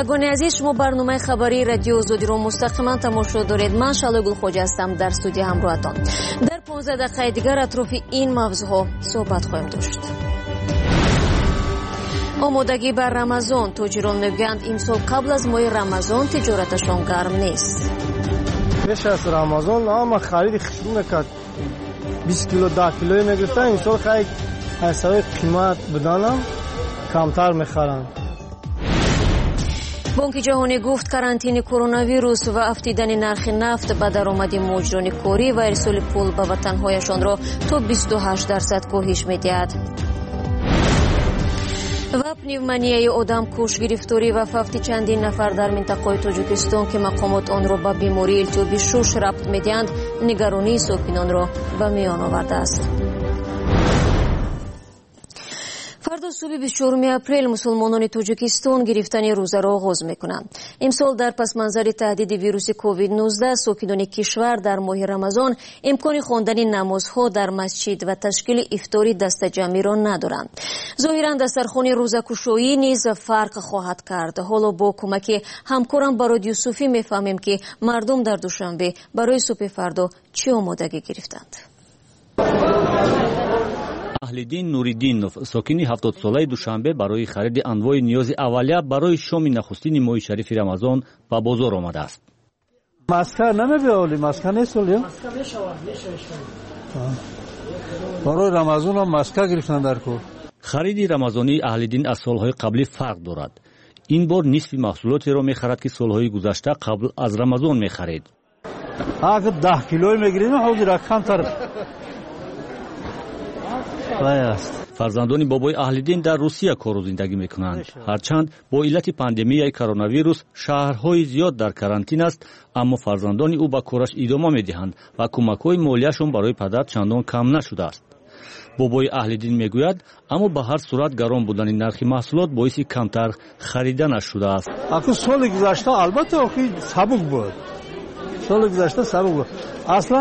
بینندگان عزیز، شما برنامه خبری رادیو آزادی رو مستقیما تماشا دارید. من شعله گلخوجه هستم در استودیو همراهتان. در 15 دقیقه دیگر اطراف این موضوعها صحبت خواهیم داشت. آمادگی بر رمضان. تاجران میگویند امسال قبل از ماه رمضان تجارتشان گرم نیست. پیش از رمضان ما خرید خشم میکرد 20 کیلو 10 کیلو میگرفتن، امسال خیلی حسابی قیمت بدانم کمتر میخرن. بانک جهانی گفت کرانتین کرونا ویروس و افزایش نرخ نفت به درآمد مهاجران کاری و ارسال پول به وطنهایشان را تا 28% کاهش می‌دهد. و پنیومانیای آدم کش، گرفتاری و وفات چندین نفر در منطقه تاجیکستان که مقامات آن را به بیماری التهاب شش ربط می‌دهند، نگرانی ساکنان را به میان آورده است. فردا صبح 24 اپریل مسلمانان تاجیکستان گرفتن روزه را آغاز میکنند. امسال در پس منظر تهدید ویروس کووید 19 ساکنان کشور در ماه رمضان امکان خواندن نمازها در مسجد و تشکیل افطاری دست جمعی را ندارند. ظاهرا دسترخوان روزه کشایی نیز فرق خواهد کرد. حالا با کمک همکارم برای یوسفی میفهمیم که مردم در دوشنبه برای صبح فردا چه آمادگی گرفتند. اهلدین نوریدینов ساکنی 70 ساله دوشنبه برای خرید انواع نیاز اولیه برای شام نخستین ماه شریف رمضان به بازار آمده است. ماسکا نمی‌بیاولی، ماسکا نیست ولی برای رمضان هم ماسکا گرفتن در کو. خرید رمضانی اهلدین از سالهای قبلی فرق دارد. این بار نصف محصولاتی را می‌خرد که سالهای گذشته قبل از رمضان می‌خرید. اگه 10 کیلو می‌گیریم حاضر کمتر فرزندان بابای اهلدین در روسیه کار و زندگی میکنند. هرچند با علت پاندمیای کرونا ویروس شهرهای زیاد در کرانتین است، اما فرزندان او به کارش ادامه میدهند و کمک‌های مالیشان برای پدر چندان کم نشده است. بابای اهلدین میگوید اما به هر صورت گران بودن نرخ محصولات باعث کمتر خریدنش شده است. اگه سال گذشته البته خیلی سبک بود. سال گذشته سبک بود. اصلا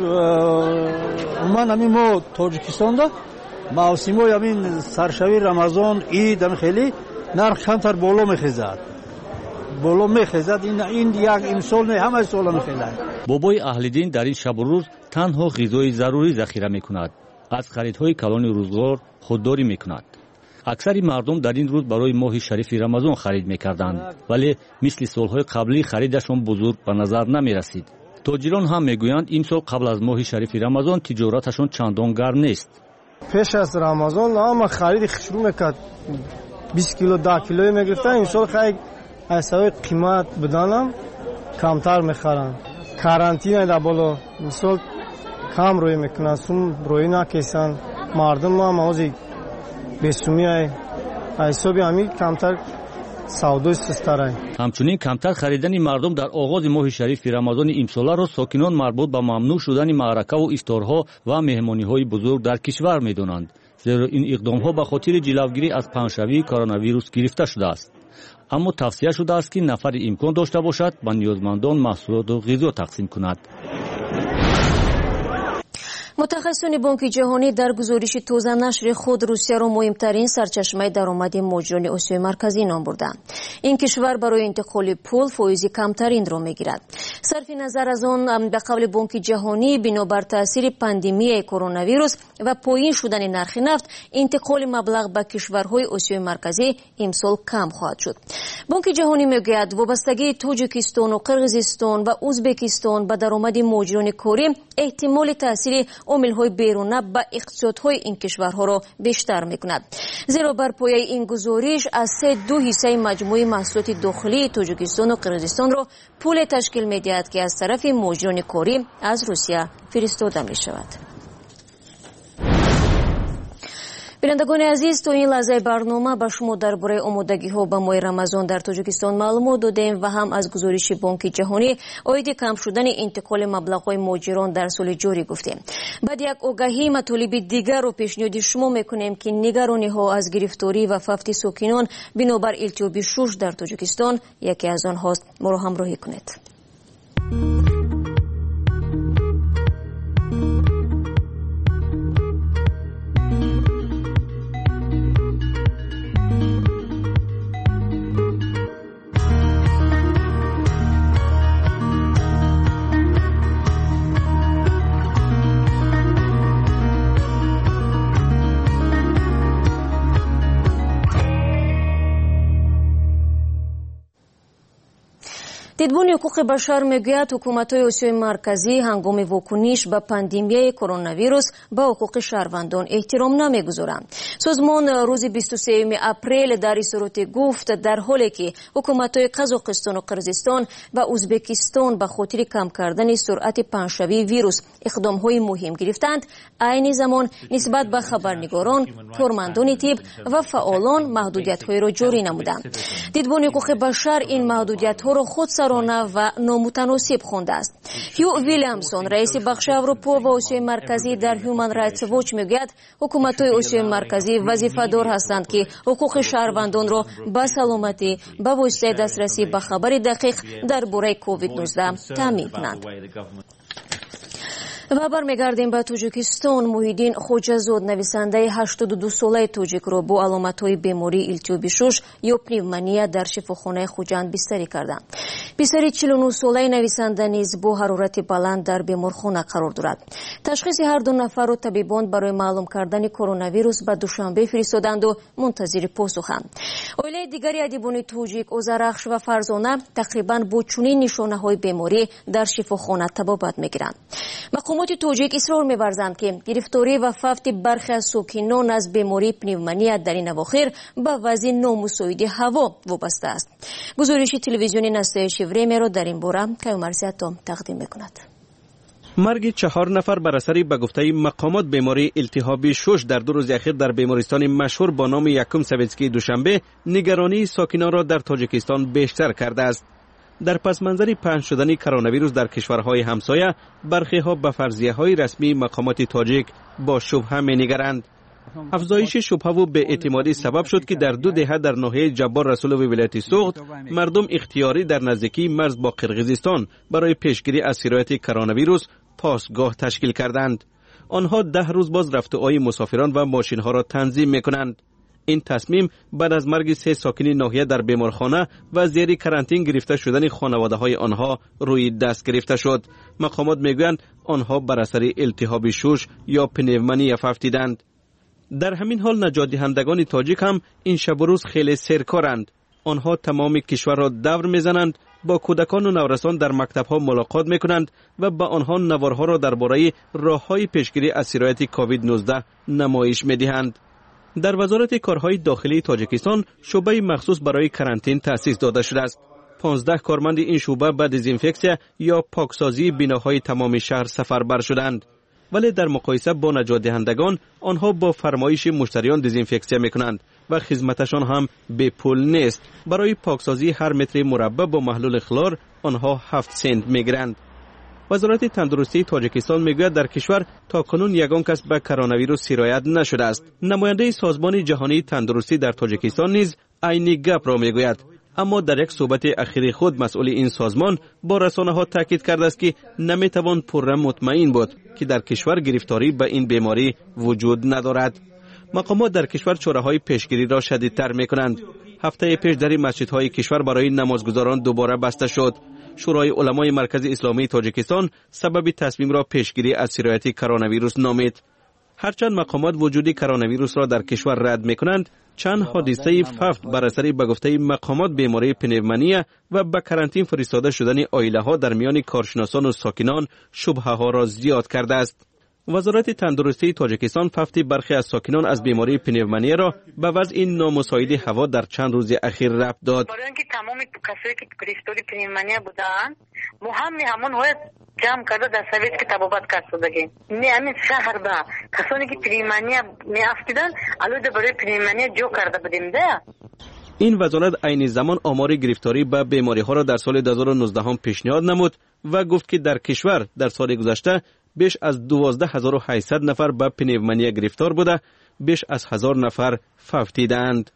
من ما تاجیکستان دا موسمای همین سرشوی رمضان عید هم خیلی نرخ کمتر بالا میخیزد. این یک امسال نه، همه سال میخیزد. بابای اهلدین در این شب و روز تنها غذای ضروری ذخیره میکند. از خریدهای کلان روزگار خودداری میکند. اکثر مردم در این روز برای ماه شریف رمضان خرید میکردند، ولی مثل سالهای قبلی خریدشان بزرگ به نظر نمیرسید. تاجران هم میگویند این سال قبل از ماه شریف رمضان تجارتشان چندان گرم نیست. پیش از رمضان ما خرید خشم میکرد 20 کیلو 10 کیلو میگرفتن، امسال خیلی حسابی قیمت بدانم کمتر میخرن. کرانتین در بالا امسال کم روی میکنن، سوم روی نکیسن. مردم هم آزی بیسومی های حسابی همی کمتر سودای سستره. همچنین کمتر خریدن مردم در آغاز ماه شریف رمضان امسال را ساکنان مربوط به ممنوع شدن معرکه و افطارها و مهمانی‌های بزرگ در کشور می‌دانند، زیرا این اقدام‌ها به خاطر جلوگیری از پنجشنبه کرونا ویروس گرفته شده است. اما توصیه شده است که نفر امکان داشته باشد به نیازمندان محصولات و غذا تقسیم کند. متخصصان بانک جهانی در گزارش تازه نشر خود روسیه را مهمترین سرچشمه درآمد مهاجران آسیای مرکزی نام بردند. این کشور برای انتقال پول فایز کمترین را میگیرد. صرف نظر از آن، به قول بانک جهانی بنابر تاثیر پاندمی کرونا ویروس و پایین شدن نرخ نفت، انتقال مبلغ به کشورهای آسیای مرکزی امسال کم خواهد شد. بانک جهانی میگوید وابستگی تاجیکستان و قرقیزستان و ازبکستان به درآمد مهاجران کاری احتمال تاثیر عامل‌های بیرونه به اقتصادهای این کشورها را بیشتر می‌کند. زیرا بر پایه این گزارش از 2 حصه مجموعه محصولات داخلی تاجیکستان و قرقیزستان را پول تشکیل می‌دهد که از طرف مهاجران کاری از روسیه فرستاده می‌شود. بینندگان عزیز، تو این لحظه برنامه به شما درباره آمادگی‌ها به ماه رمضان در تاجیکستان معلومات دادیم و هم از گزارش بانک جهانی عاید کم شدن انتقال مبلغ‌های مهاجران در سال جاری گفتیم. بعد یک آگاهی مطالب دیگر رو پیشنهاد شما می‌کنیم که نگرانی‌ها از گرفتاری و وفات ساکنان بنابر التهاب شش در تاجیکستان یکی از آنهاست. ما را همراهی کنید. دیدبان حقوق بشر میگوید حکومت‌های آسیای مرکزی هنگام واکنش به پاندمی کرونا ویروس به حقوق شهروندان احترام نمیگذارند. سازمان روز 23 اپریل در این صورت گفت در حالی که حکومت‌های قزاقستان و قرقیزستان و ازبکستان به خاطر کم کردن سرعت پنجشوی ویروس اقدام‌های مهم گرفتند، عین زمان نسبت به خبرنگاران، کارمندان طب و فعالان محدودیت‌های را جاری نمودند. دیدبان حقوق بشر این محدودیت‌ها را خودسرانه و نامتناسب خوانده است. هیو ویلیامسون رئیس بخش اروپا و آسیای مرکزی در هیومن رایتس واچ میگوید حکومت‌های آسیای مرکزی وظیفه‌دار هستند که حقوق شهروندان را به سلامتی به واسطه دسترسی به خبر دقیق درباره کووید 19 تامین کنند. و برمیگردیم به تاجیکستان. محیدین خوجازاد نویسنده 82 ساله تاجیک را با علامت‌های بیماری التیابی شش یا پنیومونیا در شفاخانه خوجند بستری کردند. پسر 49 ساله نویسنده نیز با حرارت بلند در بیمارخانه قرار دارد. تشخیص هر دو نفر را طبیبان برای معلوم کردن کرونا ویروس به دوشنبه فرستادند و منتظر پاسخند. عائله دیگری ادیبان تاجیک اوزرخش و فرزانه تقریبا با چنین نشانه‌های بیماری در شفاخانه طبابت می‌گیرند. مقامات تاجیک اصرار می‌ورزند که گرفتاری و فوت برخی از ساکنان از بیماری پنیومونیا در این اواخر به وضع نامساعد هوا وابسته است. گزارش تلویزیونی نسته شیوریمی را در این باره کیومرزیاتا تقدیم می‌کند. مرگ 4 نفر بر اثر به گفته مقامات بیماری التهابی شش در 2 روز اخیر در بیمارستان مشهور با نام یکم سویتسکی دوشنبه نگرانی ساکنان را در تاجیکستان بیشتر کرده است. در پس منظر پنهان شدن کرونا ویروس در کشورهای همسایه، برخی ها به فرضیه‌های رسمی مقامات تاجیک با شبهه می‌نگرند. افزایش شبهه و به اعتمادی سبب شد که در 2 دهه در ناحیه جبار رسول و ولایت سوغد مردم اختیاری در نزدیکی مرز با قرقیزستان برای پیشگیری از سرایت کرونا ویروس پاسگاه تشکیل کردند. آنها 10 روز باز رفت و آی مسافران و ماشین‌ها را تنظیم می‌کنند. این تصمیم بعد از مرگ 3 ساکن ناحیه در بیمارخانه و زیر کرانتین گرفته شدن خانواده‌های آنها روی دست گرفته شد. مقامات میگویند آنها بر اثر التهاب شش یا پنیومونیا افتیدند. در همین حال نجات دهندگان تاجیک هم این شب و روز خیلی سرکارند. آنها تمام کشور را دور میزنند، با کودکان و نورسان در مکتب‌ها ملاقات میکنند و به آنها نوارها را درباره راه‌های پیشگیری از سرایت کووید 19 نمایش میدهند. در وزارت کارهای داخلی تاجیکستان شعبه مخصوص برای کرانتین تأسیس داده شده است. 15 کارمند این شعبه به دزینفکسیا یا پاکسازی بناهای تمام شهر سفربر شدند. ولی در مقایسه با نجات دهندگان آنها با فرمایش مشتریان دزینفکسیا میکنند و خدمتشان هم به پول نیست. برای پاکسازی هر متر مربع با محلول خلور آنها 7 سنت میگیرند. وزارت تندرستی تاجیکستان میگوید در کشور تاکنون یگان کس به کرونا ویروس سرایت نشده است. نماینده سازمان جهانی تندرستی در تاجیکستان نیز عین گپ را میگوید، اما در یک صحبت اخیر خود مسئول این سازمان با رسانه‌ها تاکید کرده است که نمیتوان پررا مطمئن بود که در کشور گرفتاری به این بیماری وجود ندارد. مقامات در کشور چاره‌های پیشگیری را شدیدتر میکنند. هفته پیش در مسجدهای کشور برای نمازگزاران دوباره بسته شد. شورای علمای مرکز اسلامی تاجیکستان سبب تصمیم را پیشگیری از سرایت کرونا ویروس نامید. هرچند مقامات وجود کرونا ویروس را در کشور رد میکنند، چند حادثه فوت بر اثر به گفته مقامات بیماری پنیومونیا و به کرانتین فرستاده شدن عائله ها در میان کارشناسان و ساکنان شبهه ها را زیاد کرده است. وزارت تندرستی تاجیکستان فوت برخی از ساکنان از بیماری پنیومونیا را به وضع نامساعد هوا در چند روز اخیر ربط داد. برای اینکه تمام کسایی که گرفتاری پنیومونیا بودند همون های جمع کرده در سویت که طبابت کرد شدگی. همین شهر با کسانی که پنیومونیا می افتیدن الان برای پنیومونیا جو کرده بودیم ده. این وزارت عین زمان آمار گرفتاری به بیماری ها را در سال 2019 هم پیشنهاد نمود و گفت که در کشور در سال گذشته بیش از 12800 نفر به پنیومونیا گرفتار بوده، بیش از 1000 نفر فوتیدند.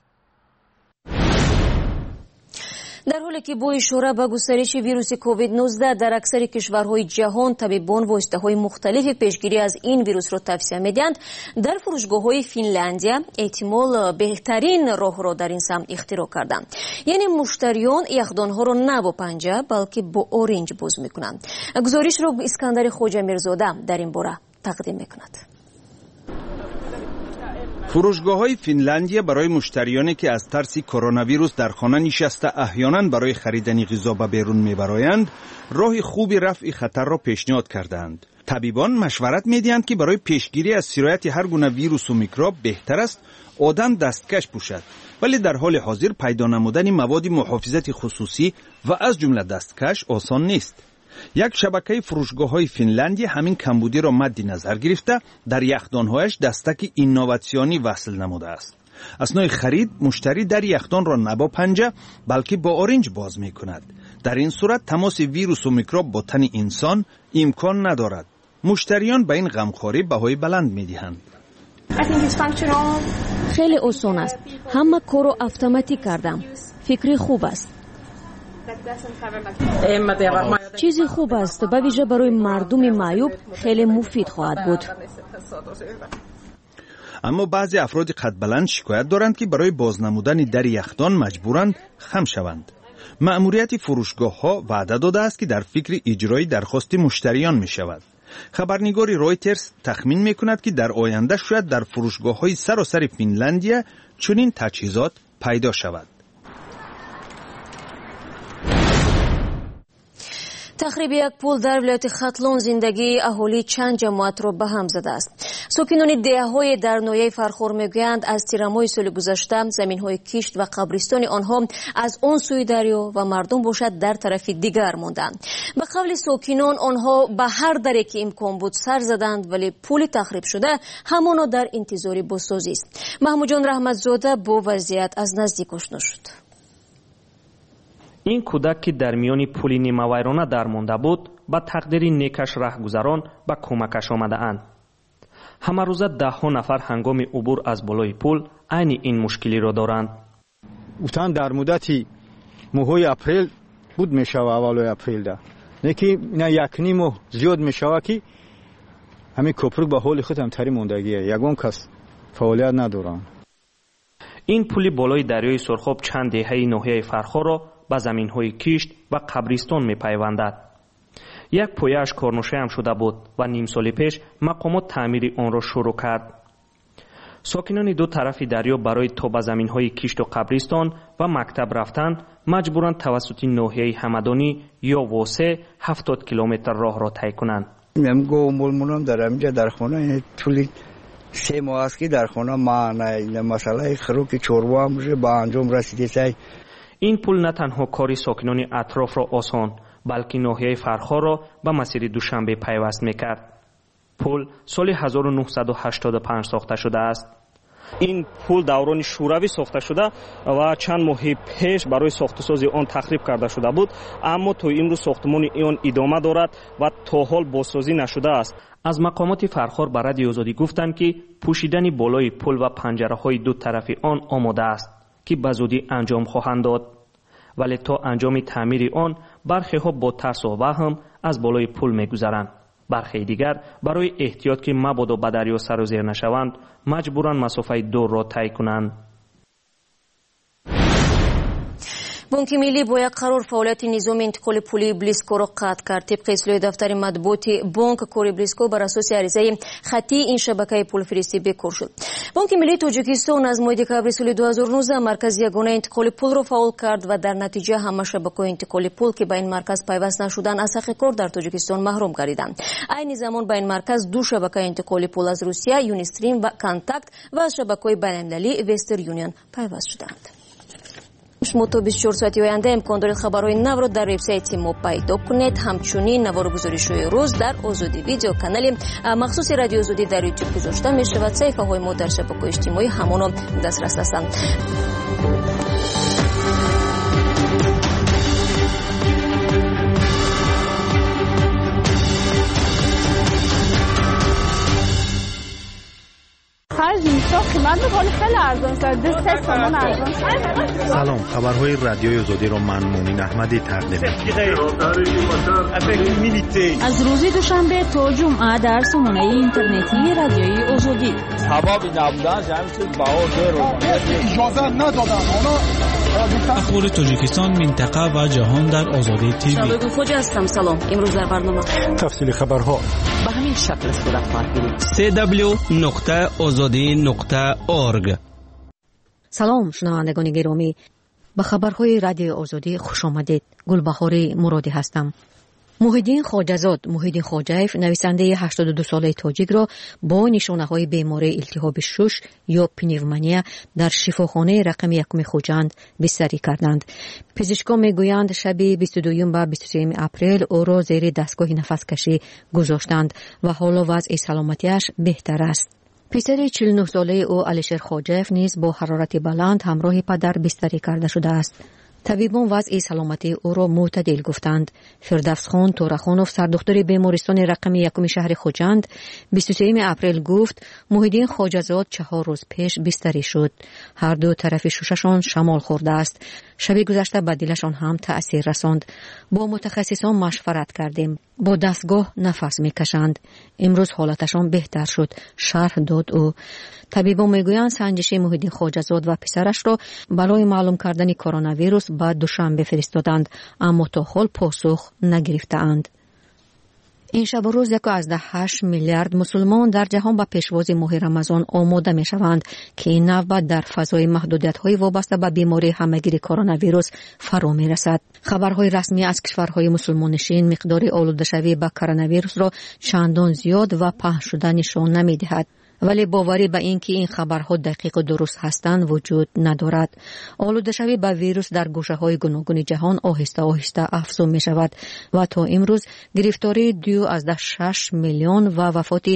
در حالی که با اشاره به گسترش ویروس کووید 19 در اکثر کشورهای جهان طبیبان واسطه‌های مختلف پیشگیری از این ویروس را توصیه می‌دهند، در فروشگاه‌های فنلندیا احتمال بهترین راه را در این سمت اختراع کردند. یعنی مشتریان یخدان‌ها را نه با پنجه بلکه با اورنج باز می‌کنند. گزارش را اسکندر خوجا میرزاده در این باره تقدیم می‌کند. فروشگاه‌های فنلندیا برای مشتریانی که از ترس کرونا ویروس در خانه نشسته احیانا برای خریدن غذا به بیرون میبرایند، راه خوبی رفع خطر را پیشنهاد کردند. طبیبان مشورت میدهند که برای پیشگیری از سرایت هر گونه ویروس و میکروب بهتر است آدم دستکش پوشد، ولی در حال حاضر پیدا نمودن مواد محافظت خصوصی و از جمله دستکش آسان نیست. یک شبکه فروشگاه‌های فنلندی همین کمبودی را مد نظر گرفته در یخدان‌هایش دستک اینوواسیونی وصل نموده است. اثناء خرید مشتری در یخدان را نه با پنجه بلکه با آرنج باز می‌کند. در این صورت تماس ویروس و میکروب با تن انسان امکان ندارد. مشتریان به این غمخواری بهای بلند می‌دهند. خیلی آسان است. همه کارو اتوماتیک کردم. فکری خوب است. چیزی خوب است، به ویژه برای مردم معیوب خیلی مفید خواهد بود. اما بعضی افراد قد بلند شکایت دارند که برای بازنمودن در یخدان مجبورند خم شوند. مأموریت فروشگاه‌ها وعده داده است که در فکر اجرای درخواست مشتریان می شود. خبرنگاری رویترز تخمین می کند که در آینده شاید در فروشگاه‌های سراسر فنلندیا چنین تجهیزات پیدا شود. تخریب یک پل در ولایت ختلون زندگی اهالی چند جماعت را به هم زده است. ساکنان دهه‌های در ناحیه فرخور میگویند از تیرمای سال گذشته زمین‌های کشت و قبرستان آنها از آن سوی دریا و مردم باشد در طرف دیگر ماندند. به قول ساکنان آنها به هر دری که امکان بود سر زدند، ولی پل تخریب شده همانا در انتظار بازسازی است. محمود جان رحمتزاده با وضعیت از نزدیک آشنا شد. این کودک که در میان پل نیمه‌ویرانه درمانده بود، با تقدیر نیکش رهگذران به کمکش آمده اند. همه روزه ده‌ها نفر هنگام عبور از بالای پل عین این مشکلی را دارند. اوتان در مدت ماه اپریل بود میشوه، اول اپریل ده نکی اینا یک نیم ماه زیاد میشوه که همین کوپرک به حال خود هم تری موندگیه، یگان کس فعالیت ندارن. این پل بالای دریای سرخاب چند دهه ناحیه فرخار را به زمین‌های کشت و قبرستان می‌پیوندد. یک پایه‌اش کارنوشه هم شده بود و نیم سال پیش مقامات تعمیر آن را شروع کرد. ساکنان دو طرف دریا برای تا به زمین‌های کشت و قبرستان و مکتب رفتن مجبورند توسط ناحیه همدانی یا واسه 70 کیلومتر راه را طی کنند. من گومولمونم در اینجا در خانه طول 3 ماه است که در خانه من مسئله خروک چوروا هم به انجام رسیده. این پل نه تنها کاری ساکنان اطراف را آسان، بلکه ناحیه فرخار را به مسیر دوشنبه پیوست میکرد. پل سال 1985 ساخته شده است. این پل دوران شوروی ساخته شده و چند ماه پیش برای ساخت‌وسازی آن تخریب کرده شده بود، اما تا امروز ساختمان آن ادامه دارد و تا حال بازسازی نشده است. از مقامات فرخار به رادیو آزادی گفتند که پوشیدن بالای پل و پنجره‌های دو طرف آن آماده است که به زودی انجام خواهند داد، ولی تا انجام تعمیر آن برخی ها با ترس و وهم از بالای پل می‌گذرند. برخی دیگر برای احتیاط که مبادا به دریا سر و زیر نشوند مجبورند مسافه دور را طی کنند. بانک ملی با یک قرار فعالیت نظام انتقال پولی بلیسکو را قطع کرد. طبق اطلاع دفتر مطبوعات بانک، کار بلیسکو بر اساس عریضه خطی این شبکه پول فرستی بکار شد. بانک ملی تاجیکستان از ماه دکبر سال 2019 مرکز یگانه انتقال پول را فعال کرد و در نتیجه همه شبکه‌های انتقال پول که به این مرکز پیوست نشدند از حق کار در تاجیکستان محروم گردیدند. عین زمان به این مرکز دو شبکه انتقال پول از روسیه، یونیستریم و کانتاکت و از شبکه‌های بین‌المللی وستر یونیون پیوست شدند. شما تا 24 ساعتی آینده امکان دارید خبرهای نو را در وبسایت ما پیدا کنید. همچنین نوار گزارش‌های روز در آزادی ویدیو کانال مخصوص رادیو آزادی در یوتیوب گذاشته می شود. صفحه‌های ما در شبکه‌های اجتماعی همانا دسترس هستند. سلام، خبرهای رادیوی آزادی را من مومن احمدی تقدیم از روز دوشنبه تا جمعه در سامانه اینترنتی رادیوی آزادی. هوا بی نبودن جمعی چیز بها اجازه ندادن. اخبار تاجیکستان، منطقه و جهان در آزادی تیوی. شبکه خوجا هستم. سلام. امروز در برنامه تفصیل خبرها به همین شکل صورت خواهد گرفت. www.azadi.org. سلام شنوندگان گرامی، به خبرهای رادیو آزادی خوش آمدید. گلبهار مرادی هستم. محیدین خواجه‌زاد خواجه‌یف نویسنده 82 ساله تاجیک را با نشانه‌های بیماری التهاب شش یا پنیومانیا در شفاخانه رقم 1 خوجند بستری کردند. پزشکان میگویند شب 22 و 23 اپریل او را زیر دستگاه نفس‌کشی گذاشتند و حالا وضع سلامتیش بهتر است. پسر 49 ساله او علیشیر خواجه‌یف نیز با حرارت بلند همراه پدر بستری کرده شده است. طبیبان وضع سلامتی او را معتدل گفتند. فردوس خان تورخانوف، سردختر بیمارستان رقم 1 شهر خوجند، 23 اپریل گفت محیدین خواجه‌زاد 4 روز پیش بستری شد. هر دو طرف شششان شمال خورده است. شب گذشته به دلشان هم تأثیر رساند. با متخصصان مشورت کردیم. با دستگاه نفس میکشند. امروز حالتشان بهتر شد، شرح داد او. طبیبان میگویند سنجش محیدین خواجه‌زاد و پسرش را برای معلوم کردن کرونا ویروس به دوشنبه فرستادند، اما تا حال پاسخ نگرفته‌اند. این شب و روز 1.8 میلیارد مسلمان در جهان به پیشواز ماه رمضان آماده می شوند که این نوبت در فضای محدودیت‌های وابسته به بیماری همه‌گیر کرونا ویروس فرا می رسد. خبرهای رسمی از کشورهای مسلمان نشین مقدار آلوده شوی به کرونا ویروس را چندان زیاد و پهن شده نشان نمی دهد. ولی باوری به این که این خبرها دقیق و درست هستند وجود ندارد. آلوده شوی به ویروس در گوشه‌های گوناگون جهان آهسته آهسته افزون می شود و تا امروز گرفتاری 2.6 میلیون و وفات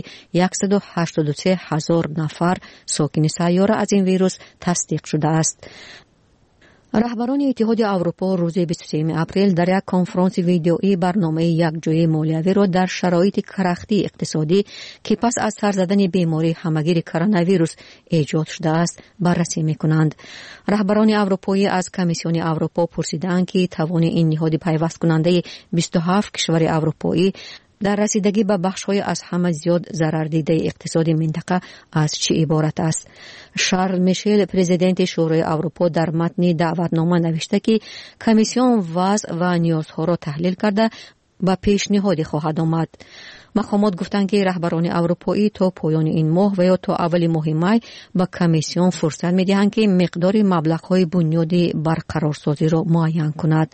183,000 نفر ساکن سیاره از این ویروس تصدیق شده است. رهبران اتحاد اروپا روز 23 اپریل در یک کنفرانس ویدئویی برنامه یکجایی مالیوی را در شرایط کرختی اقتصادی که پس از سر زدن بیماری همه‌گیر کرونا ویروس ایجاد شده است بررسی می‌کنند. رهبران اروپایی از کمیسیون اروپا پرسیدند که توان این نهاد پیوست کننده 27 کشور اروپایی در رسیدگی به بخش‌های از همه زیاد ضرر دیده اقتصادی منطقه از چه عبارت است. شارل میشل، پرزیدنت شورای اروپا، در متن دعوتنامه نوشته که کمیسیون وضع و نیازها را تحلیل کرده و پیشنهادی خواهد آمد. مقامات گفتند که رهبران اروپایی تا پایان این ماه و یا تا اول ماه می به کمیسیون فرصت می‌دهند که مقدار مبلغ‌های بنیادی برقرارسازی را معین کند.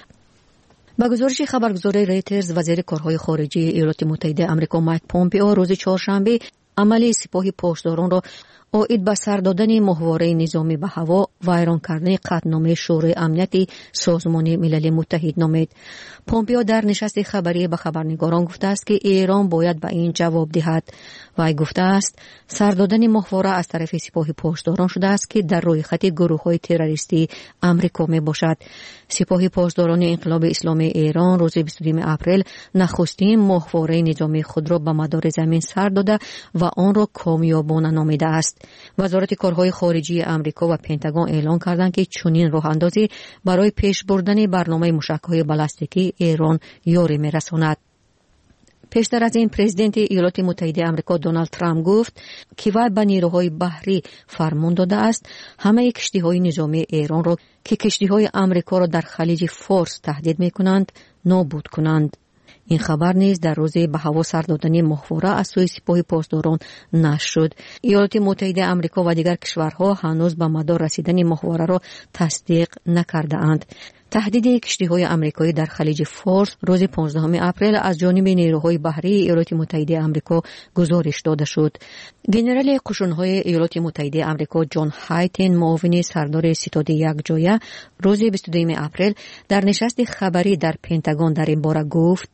با گزارش خبرگزاری ریترز، وزیر کارهای خارجه ایالات متحده آمریکا مایک پومپئو روز چهارشنبه عمل سپاه پاسداران را عاید به سر دادن ماهواره نظامی به هوا و ویران کردن قطعنامه شورای امنیت سازمان ملل متحد نامید. پومپئو در نشست خبری به خبرنگاران گفته است که ایران باید به این جواب دهد. وی گفته است سر دادن ماهواره از طرف سپاه پاسداران شده است که در روی خط گروه‌های تروریستی آمریکا می باشد. سپاه پاسداران انقلاب اسلامی ایران روز 22 اپریل نخستین ماهواره نظامی خود را به مدار زمین سر داده و آن را کامیابانه نامیده است. وزارت کارهای خارجه آمریکا و پنتاگون اعلام کردند که چنین راه‌اندازی برای پیش بردن برنامه موشک‌های بالستیکی ایران یاری می‌رساند. پیشتر از این پرزیدنت ایالات متحده آمریکا دونالد ترامپ گفت که وی به نیروهای بحری فرمان داده است همه کشتی‌های نظامی ایران را که کشتی‌های آمریکا را در خلیج فارس تهدید می‌کنند نابود کنند. این خبر نیز در روز به هوا سر دادن ماهواره از سوی سپاه پاسداران نشر شد. ایالات متحده آمریکا و دیگر کشورها هنوز به مدار رسیدن ماهواره را تصدیق نکرده اند. تهدید کشتی‌های آمریکایی در خلیج فارس روز 15 اپریل از جانب نیروهای بحری ایالات متحده آمریکا گزارش داده شد. ژنرال قشون‌های ایالات متحده آمریکا جان هایتن، معاون سردار ستاد یکجایی، روز 22 اپریل در نشست خبری در پنتاگون در این باره گفت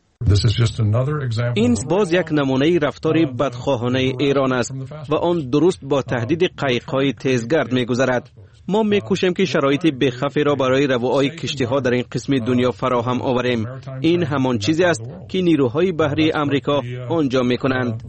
این باز یک نمونه رفتار بدخواهانه ایران است و آن درست با تهدید قایق‌های تیزگرد می‌گذرد. ما می‌کوشیم که شرایط بخفی را برای روای کشتی‌ها در این قسم دنیا فراهم آوریم. این همان چیزی است که نیروهای بحری آمریکا آنجا می‌کنند.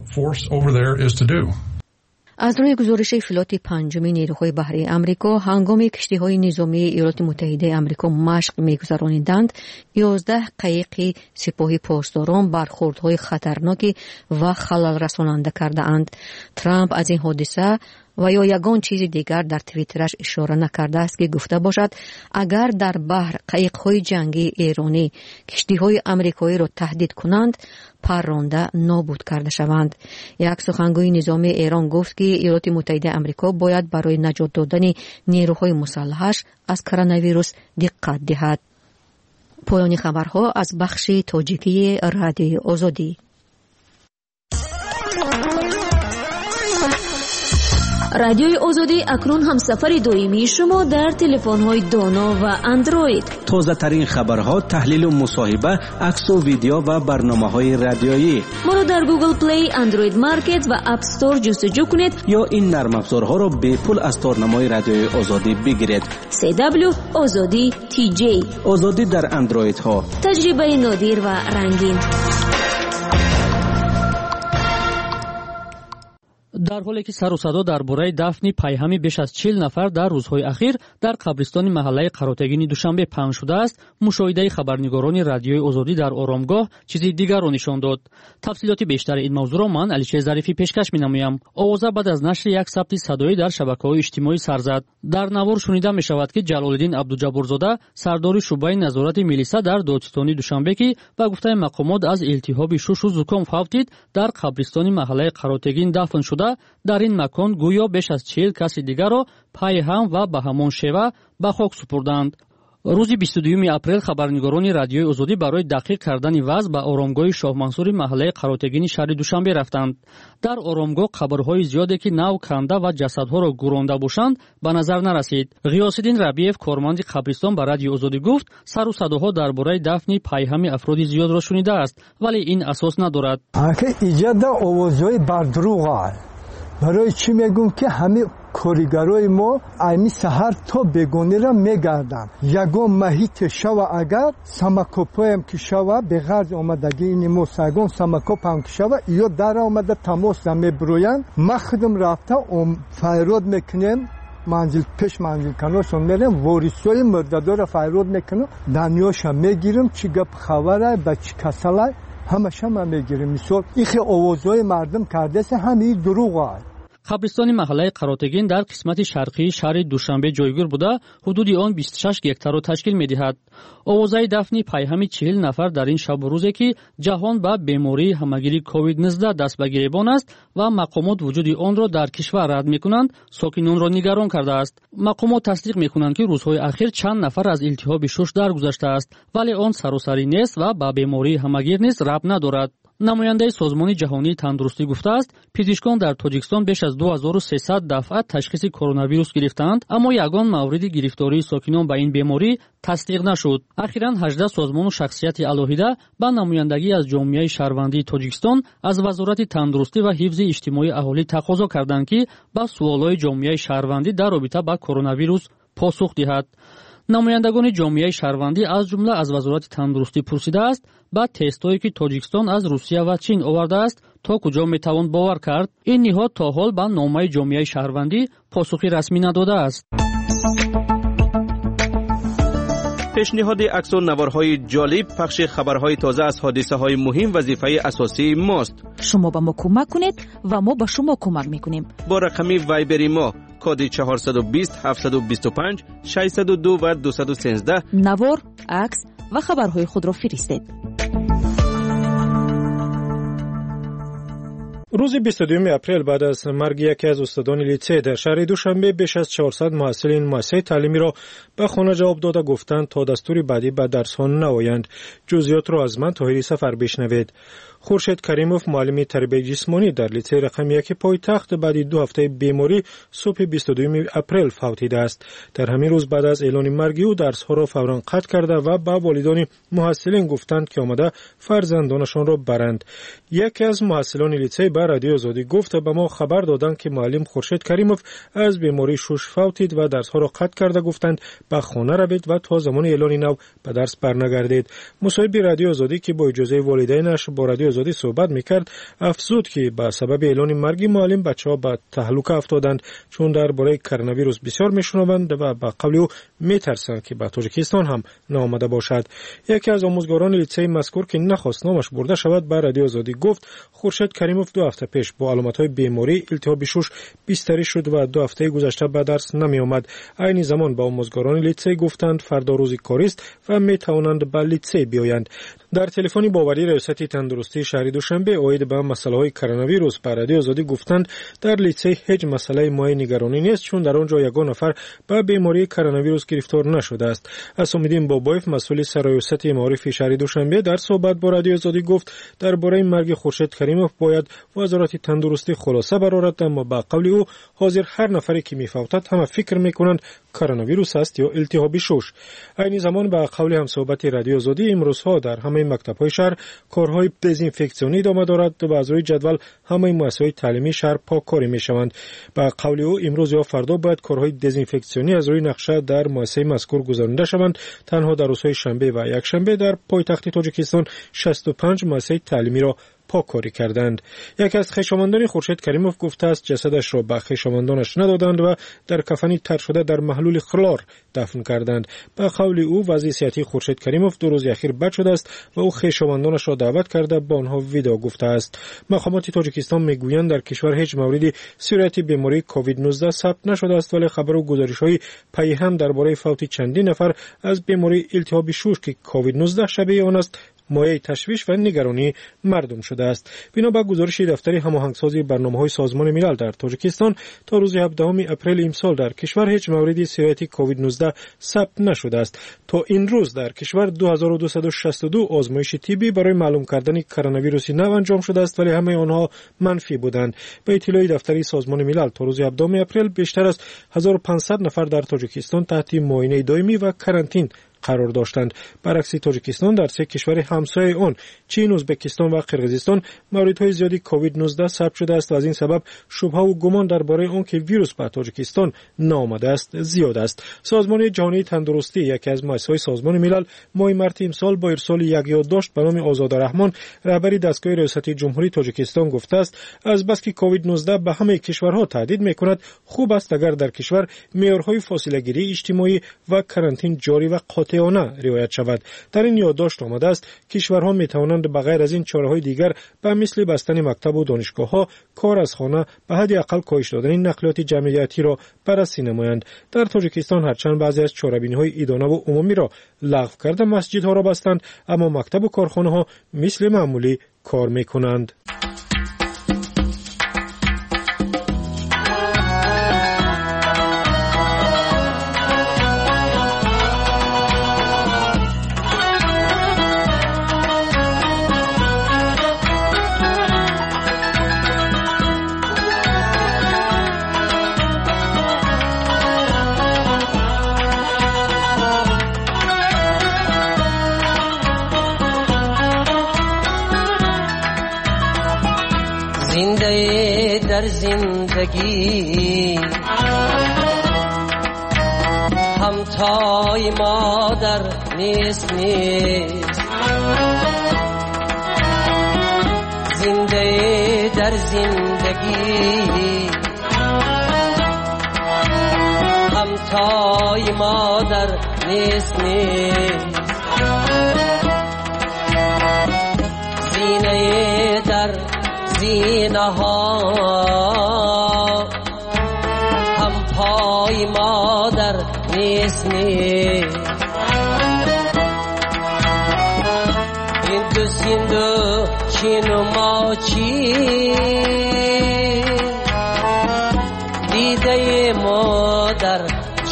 از روی گزارش فلات پنجم نیروهای بحری آمریکا هنگام کشتی‌های نظامی ایالات متحده آمریکا مشق می‌گذرانیدند، 11 قایق سپاه پاسداران برخوردهای خطرناک و خلل رساننده کرده‌اند. ترامپ از این حادثه و یا یگان چیز دیگر در توییترش اشاره نکرده است که گفته باشد اگر در بحر قایق‌های جنگی ایرانی کشتی‌های آمریکایی را تهدید کنند پرونده نابود کرده شوند. یک سخنگوی نظامی ایران گفت که ایالات متحده آمریکا باید برای نجات دادن نیروهای مسلحش از کرونا ویروس دقت دهد. پایان خبرها از بخش تاجیکی رادیوی آزادی. رادیوی آزادی اکنون هم سفر دائمی شما در تلفن‌های دانا و اندروید. تازه ترین خبرها، تحلیل و مصاحبه، عکس و ویدیو و برنامه‌های رادیویی. ما را در گوگل پلی، اندروید مارکت و اپ استور جستجو کنید یا این نرم افزارها را به پول از تارنمای رادیوی آزادی بگیرید. CW آزادی TJ. آزادی در اندروید ها. تجربه نادر و رنگین. در حالی که سر و صدا درباره دفن پیهمی بیش از 40 نفر در روزهای اخیر در قبرستان محله قراتگین دوشنبه پنهان شده است، مشاهده خبرنگاران رادیوی آزادی در آرامگاه چیزی دیگر را نشان داد. تفصیلات بیشتر این موضوع را من علیشه ظریفی پیشکش می‌نمایم. آوازه بعد از نشر یک ثبت صدایی در شبکه‌های اجتماعی سر زد. در نوار شنیده می‌شود که جلال‌الدین عبدالجبارزاده سردار شعبه نظارت میلیسا در دادستانی دوشنبه که با گفته مقامات از التهاب شش و زکام فوتید در قبرستان محله قراتگین دفن شده، در این مکان گویا بیش از 40 کس دیگر را پیهم و به همان شیوه به خاک سپردند. روز 22 اپریل خبرنگاران رادیوی آزادی برای دقیق کردن وضع به آرامگاه شاه منصور محله قراتگین شهر دوشنبه رفتند. در آرامگاه قبرهای زیادی که نو کنده و جسدها را گورانده باشند به نظر نرسید. غیاث‌الدین ربیعов کارمند قبرستان به رادیوی آزادی گفت سر و صداها درباره دفن پیهم افراد زیاد را شنیده است ولی این اساس ندارد. ایجاد آوازهای بردروغ برای چی میگم که همه کارگرای ما ایمی سحر تا بگونه را میگردن. یگان محیط شوا اگر سمکوپای هم که شوا به غرض آمدگی این ما سگان سمکوپ هم که شوا یا در آمده تماس را میبروین مخدم رفته فیرود میکنیم منزل پیش منزل کنارشون میریم وارثای مرددار را فیرود میکنم دنیاش هم میگیرم چی گپ خبره به چی کسله همش هم میگیریم. مثال ایخی آوازهای مردم کرده است همین دروغه. قبرستان محله قراتگین در قسمت شرقی شهر دوشنبه جایگیر بوده، حدود آن 26 گکتار را تشکیل می‌دهد. آوازه دفن پیهمی 40 نفر در این شب و روزی که جهان به بیماری همگیری کووید 19 دست به گریبان است و مقامات وجود آن را در کشور رد می‌کنند، ساکنان را نگران کرده است. مقامات تصدیق می‌کنند که روزهای اخیر چند نفر از التهاب شش درگذشته است، ولی آن سراسری نیست و به بیماری همگیر نیز ربط ندارد. نماینده سازمان جهانی تندرستی گفته است پزشکان در تاجیکستان بیش از 2300 دفعه تشخیص کرونا ویروس گرفتند، اما یگان مورد گرفتاری ساکنان به این بیماری تصدیق نشد. اخیراً 18 سازمان و شخصیت الهیده با نمایندگی از جامعه شهروندی تاجیکستان از وزارت تندرستی و حفظ اجتماعی اهالی تقاضا کردند که با سوالات جامعه شهروندی در رابطه با کرونا ویروس پاسخ دهد. نمایندگان جامعه شهروندی از جمله از وزارت تندرستی پرسیده است با تست‌هایی که تاجیکستان از روسیه و چین آورده است تا کجا میتوان باور کرد. این نهاد تا حال با نامه جامعه شهروندی پاسخی رسمی نداده است. پیشنهاد عکس و نوارهای جالب، پخش خبرهای تازه از حادثه‌های مهم وظیفه اساسی ماست. شما به ما کمک کنید و ما به شما کمک میکنیم. با رقم وایبری ما کد 420 725 602 و 213 نوار، عکس و خبرهای خود را فرستید. روز 22 اپریل بعد از مرگ یکی از استادان لیسه در شهر دوشنبه بیش از 400 محصلین مؤسسه تعلیمی را به خانه جواب داده گفتند تا دستور بعدی به درس‌ها نوایند. جزئیات را از من طاهری سفر بشنوید. خورشید کریموف معلم تربیت جسمانی در لیسه رقم 1 پایتخت بعد 2 هفته بیماری صبح 22 اپریل فوتیده است. در همین روز بعد از اعلان مرگ او درس‌ها را فوراً قطع کرده و به والدان محصلین گفتند که آمده فرزندانشان را برند. یکی از محصلان لیسه به رادیو آزادی گفت به ما خبر دادند که معلم خورشید کریموف از بیماری شش فوتید و درس‌ها را قطع کرده گفتند به خانه روید و تا زمان اعلان نو به درس برنگردید. مصاحب رادیو آزادی که با اجازه والدینش با رادیو آزادی صحبت میکرد افزود که به سبب اعلان مرگ معلم بچه‌ها به تهلکه افتادند چون درباره کرونا ویروس بسیار میشنوند و به قول او میترسند که به تاجیکستان هم نآمده باشد. یکی از آموزگاران لیسه مذکور که نخواست نامش برده شود به رادیو آزادی گفت خورشید کریموف 2 هفته پیش با علامت‌های بیماری التهاب شش بستری شد و 2 هفته گذشته به درس نمی آمد. عین زمان با آموزگاران لیسه گفتند فردا روز کاری است و می توانند به لیسه بیایند. در تلفنی باوری ریاست تندرستی شهری دوشنبه اوید به مسائل کرونا ویروس به رادیو آزادی گفتند در لیسه هیچ مسئله مایه نگرانی نیست، چون در آنجا یگان نفر به بیماری کرونا ویروس گرفتار نشده است. اسامالدین بابایف مسئول سرایست معارف شهری دوشنبه در صحبت با رادیو آزادی گفت درباره مرگ خورشید کریموف باید وزارت تندرستی خلاصه برآورد، اما با قول او حاضر هر نفری که میفوتد همه فکر میکنند کرونا ویروس است یا التهاب شش. عین زمان با قول همصحبت رادیو آزادی امروزها در همه مکتب‌های شهر کارهای دزینفکسیونی ادامه دارد و از روی جدول همه مؤسسه‌های تعلیمی شهر پاککاری میشوند. با قول او امروز یا فردا باید کارهای دزینفکسیونی از روی نقشه در مؤسسه مذکور گزارنده شوند. تنها در روزهای شنبه و یکشنبه در پایتخت تاجیکستان 65 مؤسسه تعلیمی را پاککاری کردند. یکی از خویشاوندان خورشید کریموف گفته است جسدش را به خویشاوندانش ندادند و در کفنی تر شده در محلول خلار دفن کردند. به قول او وضع صحتی خورشید کریموف 2 روز اخیر بد شده است و او خویشاوندانش را دعوت کرده با آنها ویدئو گفته است. مقامات تاجیکستان میگویند در کشور هیچ موردی سیرت بیماری کووید 19 ثبت نشده است، ولی خبر و گزارش‌های پی هم درباره فوت چندین نفر از بیماری التهاب شش که کووید 19 شبیه آن است مایه تشویش و نگرانی مردم شده است. بنا به گزارش دفتر هماهنگسازی برنامه‌های سازمان ملل در تاجیکستان تا روز 17 اپریل امسال در کشور هیچ موردی سیرت کووید 19 ثبت نشده است. تا این روز در کشور 2262 آزمایش طبی برای معلوم کردن کرونا ویروس نو انجام شده است، ولی همه آنها منفی بودند. به اطلاع دفتری سازمان ملل تا روز 17 اپریل بیشتر از 1500 نفر در تاجیکستان تحت معاینه دائمی و کرانتین قرار داشتند. برعکس تاجیکستان در 3 کشور همسایه آن چین، ازبکستان و قرقیزستان موردهای زیادی کووید 19 ثبت شده است و از این سبب شبهه و گمان درباره آنکه ویروس به تاجیکستان نامده است زیاد است. سازمان جهانی تندرستی یکی از مؤسسه‌های سازمان ملل ماه مارس امسال با ارسال یک یادداشت به نام آزادرحمان رهبری دستگاه ریاست جمهوری تاجیکستان گفته است از بس که کووید 19 به همه کشورها تهدید می‌کند خوب است اگر در کشور معیارهای فاصله گیری اجتماعی و کرانتین جاری و قاطعانه رعایت شود. در این یادداشت آمده است کشورها می توانند بغیر از این چاره‌های دیگر به مثل بستن مکتب و دانشگاه‌ها، کار از خانه به حد اقل کاهش دادن نقلیات جمعیتی را بررسی نمایند. در تاجیکستان هرچند بعضی از چاره‌بینی‌های ادانه و عمومی را لغو کرده مسجدها را بستند، اما مکتب و کارخانه‌ها مثل معمولی کار می‌کنند. در زندگی همتای مادر نیست زنده در زندگی همتای مادر نیست زینه در زینه ها هم پای مادر نیست هندو سیندو چین و ماچی دیده مادر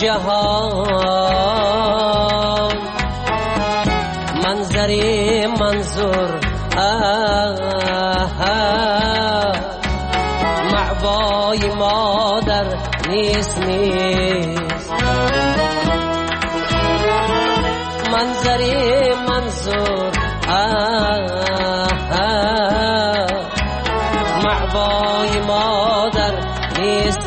جهان منظری منظور معبای مادر نیست منظری منظور معبای مادر نیست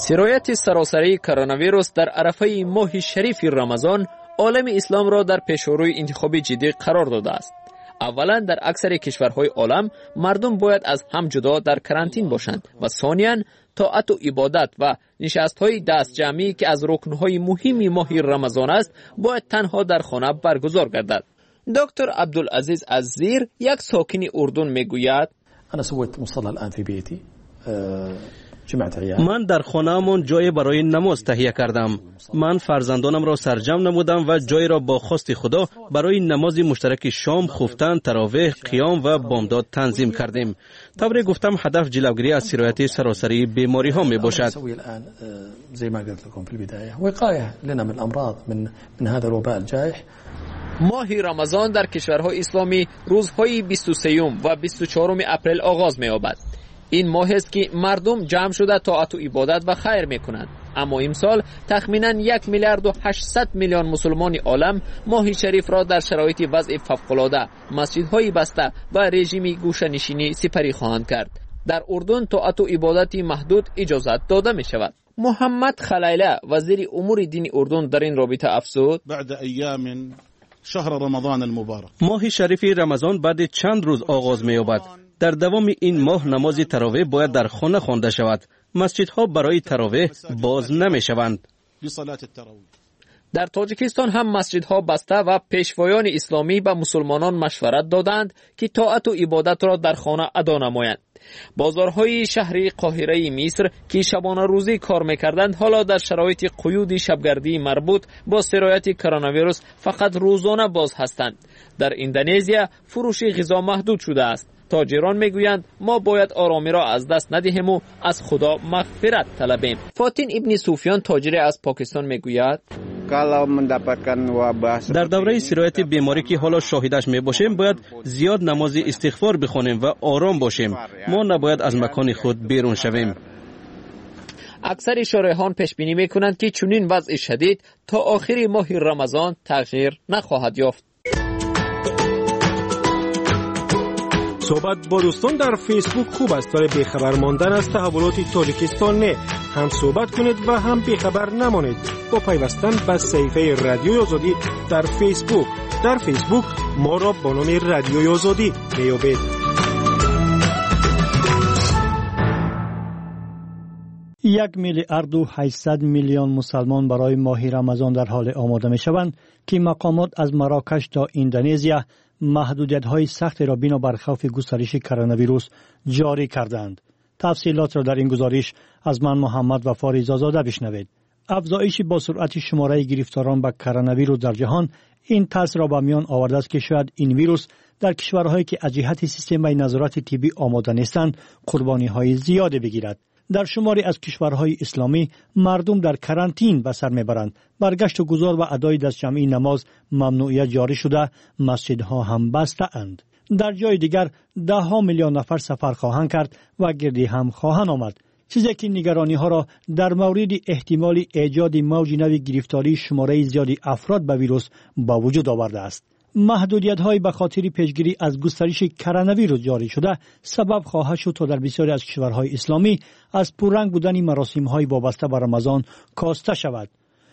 سرایت سراسری کرونا ویروس در عرفه ماه شریف رمضان عالم اسلام را در پیشروی انتخاب جدی قرار داده است. اولا در اکثر کشورهای عالم مردم باید از هم جدا در کرانتین باشند و ثانیاً طاعت و عبادت و نشست‌های دست جمعی که از رکن‌های مهم ماه رمضان است باید تنها در خانه برگزار گردد. دکتر عبدالعزیز عزیر یک ساکن اردن میگوید انا سويت مصلى الان في بيتي من در خانه‌مان جای برای نماز تهیه کردم. من فرزندانم را سرجم نمودم و جای را با خواست خدا برای نماز مشترک شام، خفتن، تراویح، قیام و بامداد تنظیم کردیم. طوری گفتم هدف جلوگیری از سرایت سراسری بیماری ها می باشد. ماه رمضان در کشورهای اسلامی روزهای 23 و 24 اپریل آغاز می یابد. این ماه است که مردم جمع شده طاعت و عبادت و خیر میکنند. اما امسال تخمینا 1 میلیارد و 800 میلیون مسلمان عالم ماه شریف را در شرایط وضع فوق‌العاده، مسجدهای بسته و رژیم گوشه‌نشینی سپری خواهند کرد. در اردن طاعت و عبادت محدود اجازت داده می شود. محمد خلیله وزیر امور دین اردن در این رابطه افزود: بعد ایام شهر رمضان المبارک، ماه شریف رمضان بعد چند روز آغاز می یابد. در دوام این ماه نماز تراویح باید در خانه خوانده شود. مسجدها برای تراویح باز نمی شوند. در تاجیکستان هم مسجدها بسته و پیشوایان اسلامی به مسلمانان مشورت دادند که طاعت و عبادت را در خانه ادا نمایند. بازارهای شهری قاهره مصر که شبانه روزی کار میکردند حالا در شرایط قیود شبگردی مربوط با سرایت کرونا ویروس فقط روزانه باز هستند. در اندونزیا فروش غذا محدود شده است. تاجران میگویند ما باید آرامی را از دست ندهیم و از خدا مغفرت طلبیم. فاتین ابن سفیان تاجر از پاکستان میگوید در دوره سرایت بیماری که حالا شاهدش میباشیم باید زیاد نماز استغفار بخوانیم و آرام باشیم. ما نباید از مکان خود بیرون شویم. اکثر شارحان پیش بینی میکنند که چنین وضع شدید تا آخر ماه رمضان تغییر نخواهد یافت. صحبت با دوستان در فیسبوک خوب است، ولی بیخبر ماندن از تحولات تاجیکستان نه. هم صحبت کنید و هم بیخبر نمانید با پیوستن به صفحه رادیوی آزادی در فیسبوک. در فیسبوک ما را با نام رادیوی آزادی میابید. 1 میلیارد و 800 میلیون مسلمان برای ماه رمضان در حال آماده می شوند که مقامات از مراکش تا اندونزیا محدودیت‌های سختی را بنابر خوف گسترش کرونا ویروس جاری کردند. تفصیلات را در این گزارش از من محمد وفا رضازاده بشنوید. افزایش با سرعت شماره گرفتاران به کرونا ویروس در جهان این تاثیر را به میان آورده است که شاید این ویروس در کشورهایی که از جهت سیستم نظارت طبی آماده نیستند قربانی‌های زیادی بگیرد. در شماری از کشورهای اسلامی مردم در کرانتین به سر میبرند. برگشت و گذار و ادای دست جمعی نماز ممنوعیت جاری شده، مسجدها هم بسته اند. در جای دیگر 10 میلیون نفر سفر خواهند کرد و گردی هم خواهند آمد. چیزی که نگرانی ها را در مورد احتمال ایجاد موج نو گرفتاری شماره زیادی افراد به ویروس با وجود آورده است. محدودیت‌های به خاطر پیشگیری از گسترش کرونا ویروس جاری شده سبب خواهد شد تا در بسیاری از کشورهای اسلامی از پررنگ بودن مراسم‌های وابسته به رمضان کاسته شود.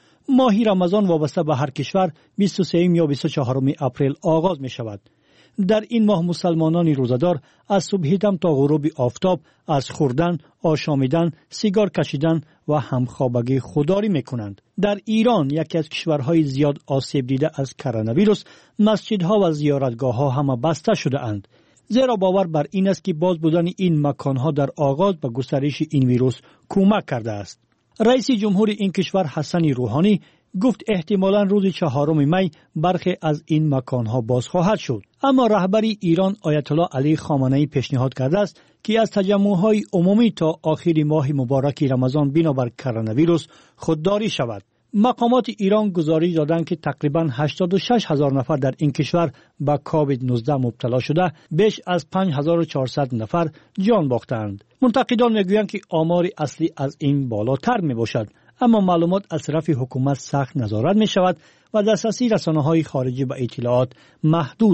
ماه رمضان وابسته به هر کشور 23 یا 24 اپریل آغاز می‌شود. در این ماه مسلمانان روزدار از صبح دم تا غروب آفتاب از خوردن، آشامیدن، سیگار کشیدن و همخوابگی خودداری میکنند. در ایران یکی از کشورهای زیاد آسیب دیده از کرونا ویروس، مسجدها و زیارتگاه‌ها همه بسته شده اند. زیرا باور بر این است که باز بودن این مکانها در آغاز به گسترش این ویروس کمک کرده است. رئیس جمهور این کشور حسن روحانی گفت احتمالاً روز 4 می برخی از این مکانها باز خواهد شد. اما رهبر ایران آیت الله علی خامنه‌ای پیشنهاد کرده است که از تجمع‌های عمومی تا آخر ماه مبارک رمضان بنابر کرونا ویروس خودداری شود. مقامات ایران گزارش دادند که تقریباً 86,000 نفر در این کشور به کووید 19 مبتلا شده، بیش از 5,400 نفر جان باختند. منتقدان میگویند که آمار اصلی از این بالاتر میباشد، اما معلومات از طرف حکومت سخت نظارت می شود و دسترسی رسانه‌های خارجی به اطلاعات محدود است.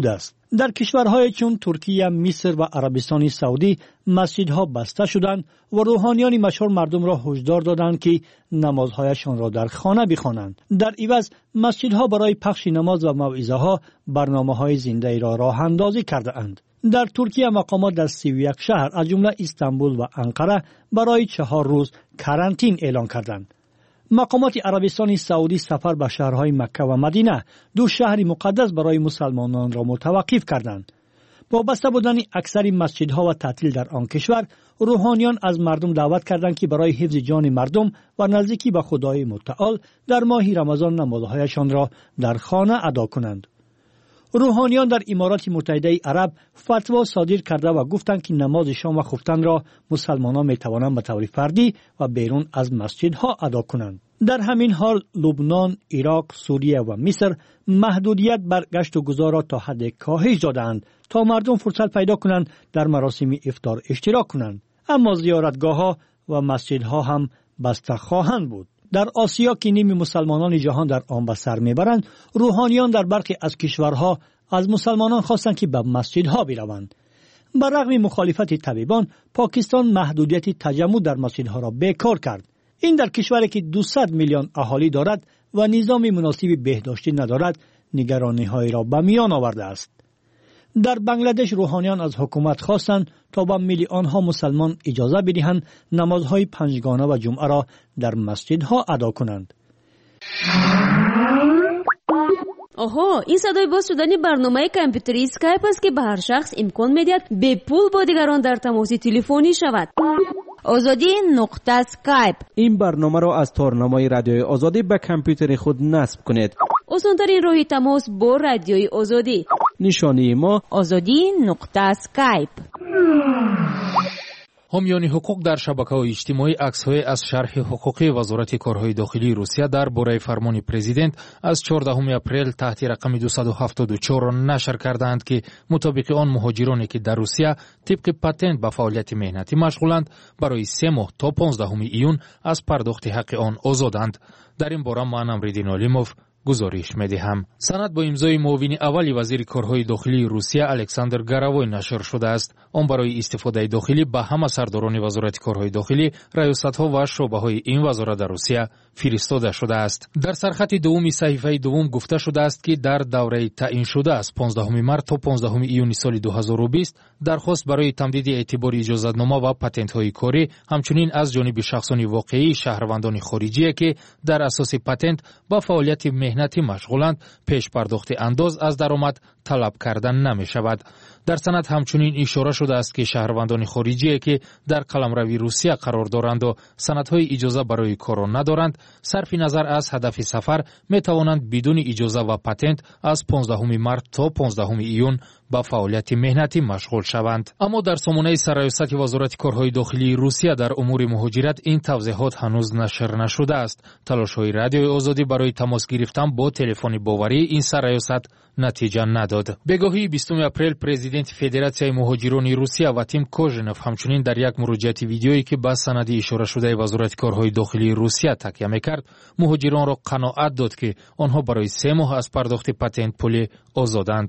در کشورهای چون ترکیه، مصر و عربستان سعودی مسجدها بسته شدند و روحانیان مشهور مردم را هشدار دادند که نمازهایشان را در خانه بخوانند. در عوض مسجدها برای پخش نماز و موعظه ها برنامه‌های زنده را راه اندازی کرده اند. در ترکیه مقامات در 31 شهر از جمله استانبول و انقره برای 4 روز کرانتین اعلان کردند. مقامات عربستان سعودی سفر به شهرهای مکه و مدینه، 2 شهر مقدس برای مسلمانان را متوقف کردند. با بسته بودن اکثر مسجدها و تعطیل در آن کشور، روحانیان از مردم دعوت کردند که برای حفظ جان مردم و نزدیکی به خدای متعال در ماه رمضان نمازهایشان را در خانه ادا کنند. روحانیان در امارات متحده عرب فتوا صادر کرده و گفتند که نماز شام و خفتن را مسلمانان می توانند به طور فردی و بیرون از مسجدها ادا کنند. در همین حال لبنان، عراق، سوریه و مصر محدودیت بر گشت و گذار را تا حد کاهش دادند تا مردم فرصت پیدا کنند در مراسم افطار اشتراک کنند. اما زیارتگاه‌ها و مسجدها هم بسته خواهند بود. در آسیا که نیم مسلمانان جهان در آن به سر میبرند، روحانیان در برخی از کشورها از مسلمانان خواستند که به مسجدها بروند. برغم مخالفت طبیبان، پاکستان محدودیت تجمع در مسجدها را بیکار کرد. این در کشوری که 200 میلیون اهالی دارد و نظام مناسب بهداشتی ندارد، نگرانی‌های را به میان آورده است. در بنگلادش روحانیان از حکومت خواستند تا به میلیون‌ها مسلمان اجازه بدهند نمازهای پنجگانه و جمعه را در مسجدها ادا کنند. آها، این صدای باز شدن برنامه کامپیوتری اسکایپ است که به هر شخص امکان می‌دهد به پول با دیگران در تماس تلفنی شود. آزادی نقطه اسکایپ. این برنامه را از تارنمای رادیوی آزادی به کامپیوتر خود نصب کنید. آسان‌ترین راه تماس با رادیوی آزادی. نشانی ما آزادی نقطه اسکایپ. حامیان حقوق در شبکه‌های اجتماعی عکس‌های از شرح حقوقی وزارت کارهای داخلی روسیه در باره فرمان پرزیدنت از 14 اپریل تحت رقم 274 را نشر کردند که مطابق آن مهاجرانی که در روسیه طبق پتنت به فعالیت مهنتی مشغولند برای 3 ماه تا 15 ایون از پرداخت حق آن آزادند. در این باره من امریدین علیموف گزارش می‌دهم. سند با امضای معاون اول وزیر کارهای داخلی روسیه الکساندر گاراوی نشر شده است. آن برای استفاده داخلی به همه سرداران وزارت کارهای داخلی، ریاست‌ها و شعبه‌های این وزارت در روسیه فرستاده شده است. در سرخط دوم صحیفه دوم گفته شده است که در دوره تعیین شده از 15 مارس تا 15 ایون سال 2020 درخواست برای تمدید اعتبار اجازتنامه و پتنت‌های کاری همچنین از جانب شخصان واقعی شهروندان خارجی که در اساس پتنت با فعالیت مهنتی مشغولند پیش پرداخت انداز از درآمد طلب کردن نمی شود. در سند همچنین اشاره شده است که شهروندان خارجی که در قلمرو روسیه قرار دارند و سندهای اجازه برای کار ندارند، صرف نظر از هدف سفر می توانند بدون اجازه و پتنت از 15 مارس تا 15 ایون با فعالیت مهنتی مشغول شوند. اما در سامانه سرریاست وزارت کارهای داخلی روسیه در امور مهاجرت این توضیحات هنوز نشر نشده است. تلاش‌های رادیوی آزادی برای تماس گرفتن با تلفن باوری این سرریاست نتیجه نداد. بگاهی 20 اپریل پرزیدنت فدراسیای مهاجران روسیه و تیم کوژنوف همچنین در یک مراجعه ویدیویی که به سند اشاره شده وزارت کارهای داخلی روسیه تکیه می‌کرد، مهاجران را قناعت داد که آنها برای 3 ماه از پرداخت پتنت پولی آزادند.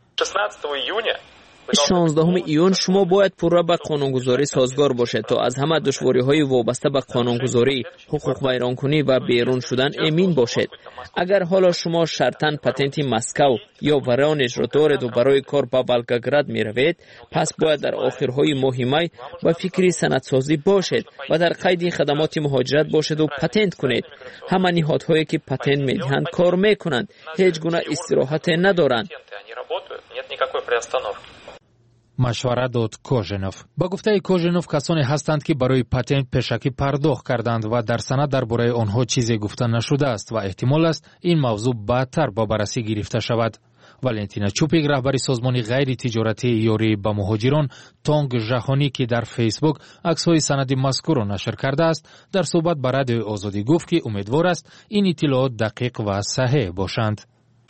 16 ایون شما باید پورا به قانونگذاری سازگار باشد تا از همه دشواری‌های وابسته به قانونگذاری، حقوق ویرانکنی و بیرون شدن امین باشد. اگر حالا شما شرطاً پتنت مسکو یا ورانش را دارید و برای کار به ولگراد می‌روید، پس باید در آخرهای ماه می و فکری سندسازی باشد و در قید خدمات مهاجرت باشد و پتنت کنید. همه نهادهایی که پتنت می‌دهند کار می‌کنند، هیچ گونه استراحت ندارند. مشوره داد کوژنوف. با گفته کوژنوف کسانی هستند که برای پتنت پیشکی پرداخت کردند و در سند درباره آنها چیزی گفته نشده است و احتمال است این موضوع بعدتر با بررسی گرفته شود. والنتینا چوپیک رهبر سازمان غیر تجارتی یاری به مهاجران تانگ جهانی که در فیسبوک عکس‌های سند مذکور را نشر کرده است، در صحبت با رادیوی آزادی گفت که امیدوار است این اطلاعات دقیق و صحیح باشند.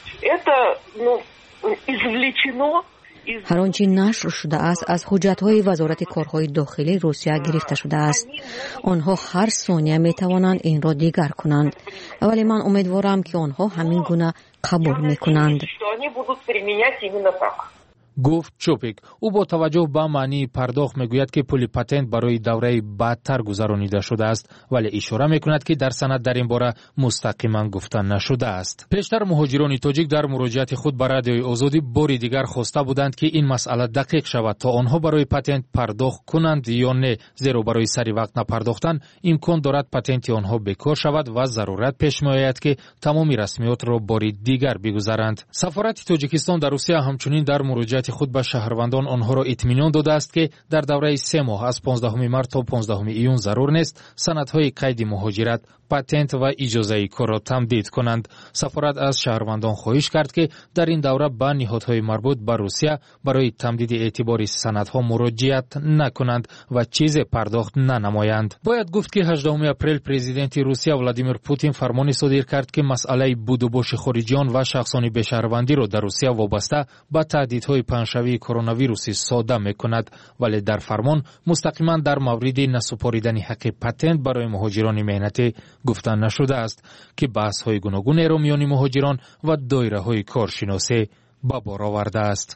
هر آنچه نشر شده است از حجت‌های وزارت کارهای داخلی روسیه گرفته شده است. آنها هر ثانیه می‌توانند این را دیگر کنند، ولی من امیدوارم که آنها همین گونه قبول می‌کنند. گفت چوپیک. او با توجه به معنی پرداخت میگوید که پول پاتنت برای دوره بعدتر گذرانیده شده است، ولی اشاره میکند که در سند در این باره مستقیما گفته نشده است. پیشتر مهاجران تاجیک در مراجعت خود به رادیوی آزادی باری دیگر خواسته بودند که این مسئله دقیق شود تا آنها برای پاتنت پرداخت کنند یا نه، زیرا برای سری وقت نپرداختن امکان دارد پاتنت آنها بیکار شود و ضرورت پیش میآید که تمامی رسمیات را باری دیگر بگذارند. سفارت تاجیکستان در روسیه همچنین در مراجعت خود به شهروندان آنها را اطمینان داده است که در دوره 3 ماه از 15 مارس تا 15 ایون ضرور نیست سندهای قید مهاجرت، پاتنت و اجازه کار را تمدید کنند. سفارت از شهروندان خواهش کرد که در این دوره به نهادهای مربوط به روسیه برای تمدید اعتباری سندها مراجعت نکنند و چیز پرداخت ننمایند. باید گفت که 18 اپریل پرزیدنت روسیه ولادیمیر پوتین فرمانی صادر کرد که مسئله بود و باش خارجیان و شخصان بشهروندی را در روسیه وابسته به تهدیدهای پنجشنبه کرونا ویروسی ساده میکند، ولی در فرمان مستقیما در مورد نسپاریدن حق پاتنت برای مهاجران مهنتی گفته نشده است که بحث های گوناگون را میان مهاجران و دایره های کارشناسی به بار آورده است.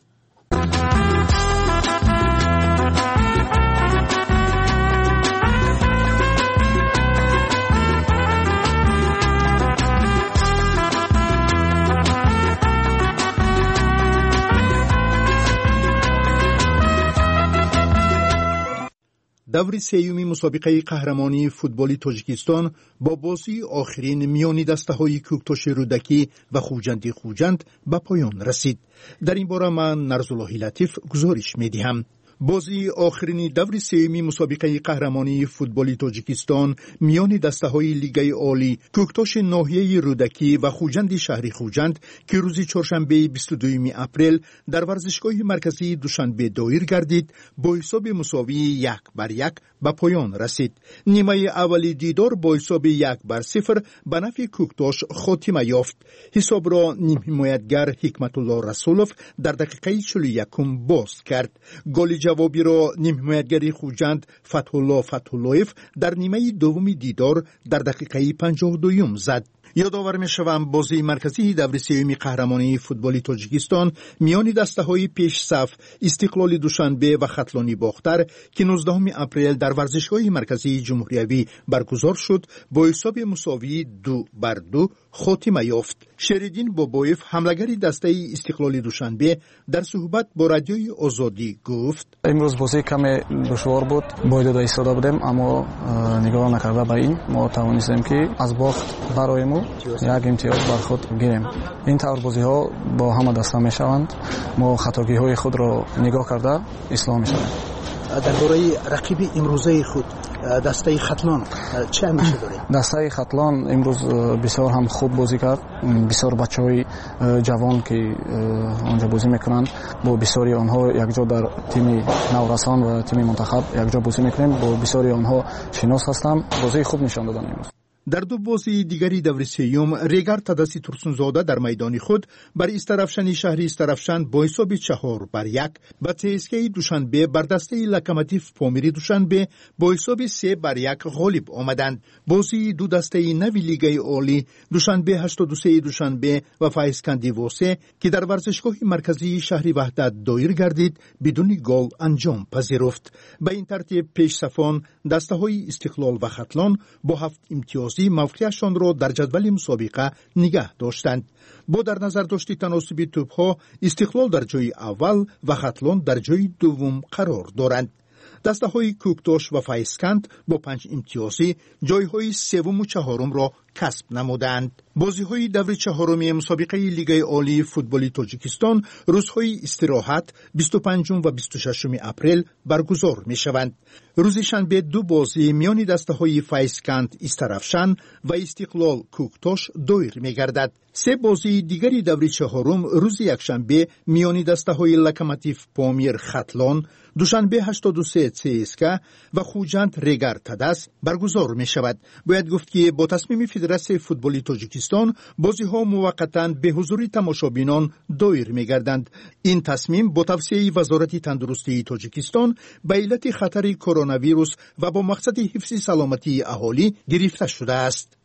دور سیومی مسابقه قهرمانی فوتبال تاجیکستان با بازی آخرین میان دسته‌های کوکتاش رودکی و خوجند به پایان رسید. در این باره من نرزالله لطیف گزارش می‌دهم. بازی آخرین دور سیومی مسابقه قهرمانی فوتبال تاجیکستان میان دسته‌های لیگ عالی کوکتاش ناحیه رودکی و خوجند شهری خوجند که روز چهارشنبه 22 اپریل در ورزشگاه مرکزی دوشنبه دایر گردید با حساب مساوی 1-1 به پایان رسید. نیمه اولی دیدار با حساب 1-0 به نفع کوکتاش خاتمه یافت. حساب را نیم حمایتگر حکمت الله رسولوف در دقیقه 41 باز کرد. گل جوابی را نیم حمایتگر خوجند فتح‌الله در نیمه دوم دیدار در دقیقه 52 زد. یادآور می‌شوم بازی مرکزی دور سیومی قهرمانی فوتبال تاجیکستان میان دسته‌های پیش صف استقلال دوشنبه و خطلانی باختر که 19 اپریل در ورزشگاه مرکزی جمهوریوی برگزار شد با حساب مساوی 2-2 خاتمه یافت. شریدین بابایف حملگر دسته استقلال دوشنبه در صحبت با رادیوی آزادی گفت: امروز بازی کمی دشوار بود، باید ایستاده بودیم، اما نگاه نکرده به این ما توانستیم که از باخت برای ما یک امتیاز بر خود گیریم. این طور بازی ها با همه دسته می شوند. ما خطاگی های خود را نگاه کرده اصلاح می شویم. درباره رقیب امروزه خود دسته خطلان چه همیشه دارید؟ دسته خطلان امروز بسیار هم خوب بازی کرد. بسیار بچه‌های جوان که آنجا بازی میکنند با بسیاری آنها یکجا در تیم نورسان و تیم منتخب یکجا بازی میکنیم. با بسیاری آنها شناس هستم. بازی خوب نشان دادن امروز. در دو بازی دیگری دور سیوم ریگر تدسی ترسونزاده در میدان خود بر استرافشن شهری استرافشن با حساب 4-1 و تسکی دوشنبه بر دسته لکماتیف پامیری دوشنبه با حساب 3-1 غالب آمدند. بازی دو دسته نوی لیگ عالی دوشنبه 83 دوشنبه و فایسکندی واسه که در ورزشگاه مرکزی شهری وحدت دایر گردید بدون گل انجام پذیرفت. به این ترتیب پیش صفان دسته های استقلال و خطلان با 7 امتیاز موقعیتشان را در جدول مسابقه نگه داشتند. با در نظر داشت تناسب توپ‌ها استقلال در جای اول و خطلان در جای دوم قرار دارند. دسته های کوکتاش و فایسکند با 5 امتیازی جایهای سوم و چهارم را کسب نمودند. بازی های دور چهارمی مسابقه لیگ عالی فوتبال تاجیکستان روزهای استراحت 25 و 26 اپریل برگزار می شوند. روز شنبه دو بازی میان دسته های فایسکند استرافشن و استقلال کوکتاش دایر می گردد. سه بازی دیگری دور چهارم روز یکشنبه میان دسته های لکماتیف پامیر خطلان، دوشنبه 83 CSKA و خوجند ریگر تدس برگزار می شود. باید گفت که با تصمیم فدراسیون فوتبال تاجیکستان بازی ها موقتا به حضور تماشابینان دایر می گردند. این تصمیم با توصیه وزارت تندرستی تاجیکستان به علت خطر کرونا ویروس و با مقصد حفظ سلامتی اهالی گرفته شده است.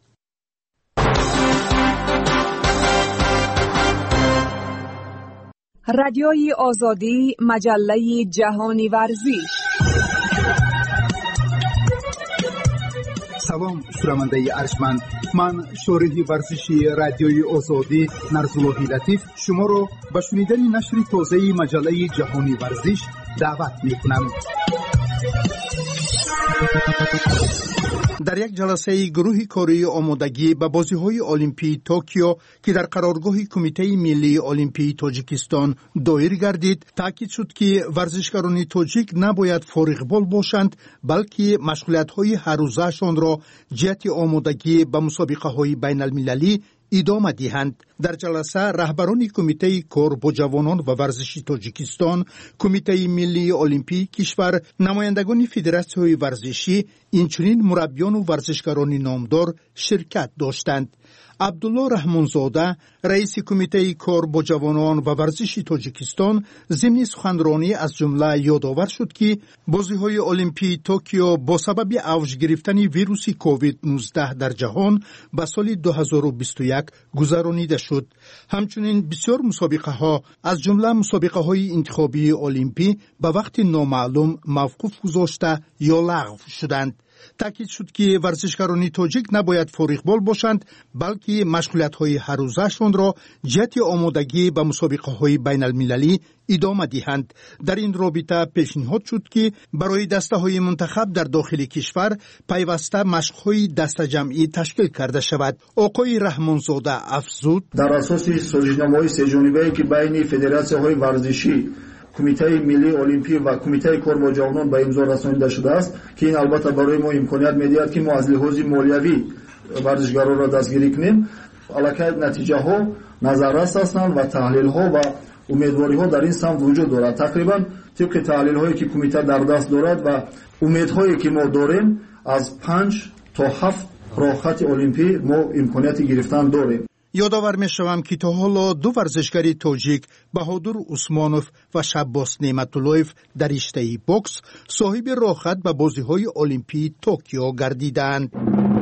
رادیوی آزادی، مجله جهانی ورزش. سلام شنونده ارجمند، من شارح ورزشی رادیوی آزادی نرزاللهی لطیف شما را به شنیدن نشر تازه مجله جهانی ورزش دعوت می‌کنم. در یک جلسه گروه کاری آمادگی به بازی‌های المپی توکیو که در قرارگاه کمیته ملی المپی تاجیکستان دایر گردید، تاکید شد که ورزشکاران تاجیک نباید فارغ بال باشند، بلکه مشغولیت‌های هر روزه‌شان را جهت آمادگی به مسابقه‌های بین‌المللی ادامه دهند. در جلسه رهبران کمیته کار با جوانان و ورزشی تاجیکستان، کمیته ملی المپی کشور، نمایندگان فدراسیون ورزشی، اینچنین مربیان و ورزشکاران نامدار شرکت داشتند. عبدالله رحمانزاده، رئیس کمیته کار با جوانان و ورزشی تاجیکستان، ضمن سخنرانی از جمله یادآور شد که بازی‌های المپی توکیو با سبب اوج گرفتن ویروس کووید 19 در جهان به سال 2021 گذرانیده شد. همچنین بسیار مسابقه‌ها از جمله مسابقه‌های انتخابی المپی به وقت نامعلوم موقوف گذاشته یا لغو شدند. تاکید شد که ورزشکاران تاجیک نباید فارغ بال باشند، بلکه مشغولیت‌های هر روزه‌شان را جهت آمادگی به مسابقه‌های بین‌المللی ادامه دهند. در این رابطه پیشنهاد شد که برای دسته‌های منتخب در داخل کشور پیوسته مشق‌های دسته جمعی تشکیل کرده شود. آقای رحمانزاده افزود: در اساس سازشنامه‌های سه‌جانبه‌ای که بین فدراسیون‌های ورزشی، کمیته ملی المپی و کمیته کار با جوانان به امضا رسانیده شده است که این البته برای ما امکانیت می‌دهد که ما از لحاظ مالیوی ورزشکاران را دستگیری کنیم. علاقه نتیجه ها نظررس هستند و تحلیل ها و امیدواری ها در این سمت وجود دارد. تقریبا طبق تحلیل هایی که کمیته در دست دارد و امیدهایی که ما داریم از 5 تا 7 راه خط المپی ما امکانیت گرفتن داریم. یادآور می‌شوم که تا حالا دو ورزشکار تاجیک، بهادر عثمانوف و شباس نعمت‌اللهیف در رشته بوکس صاحب راهخط به بازی‌های المپی توکیو گردیدند.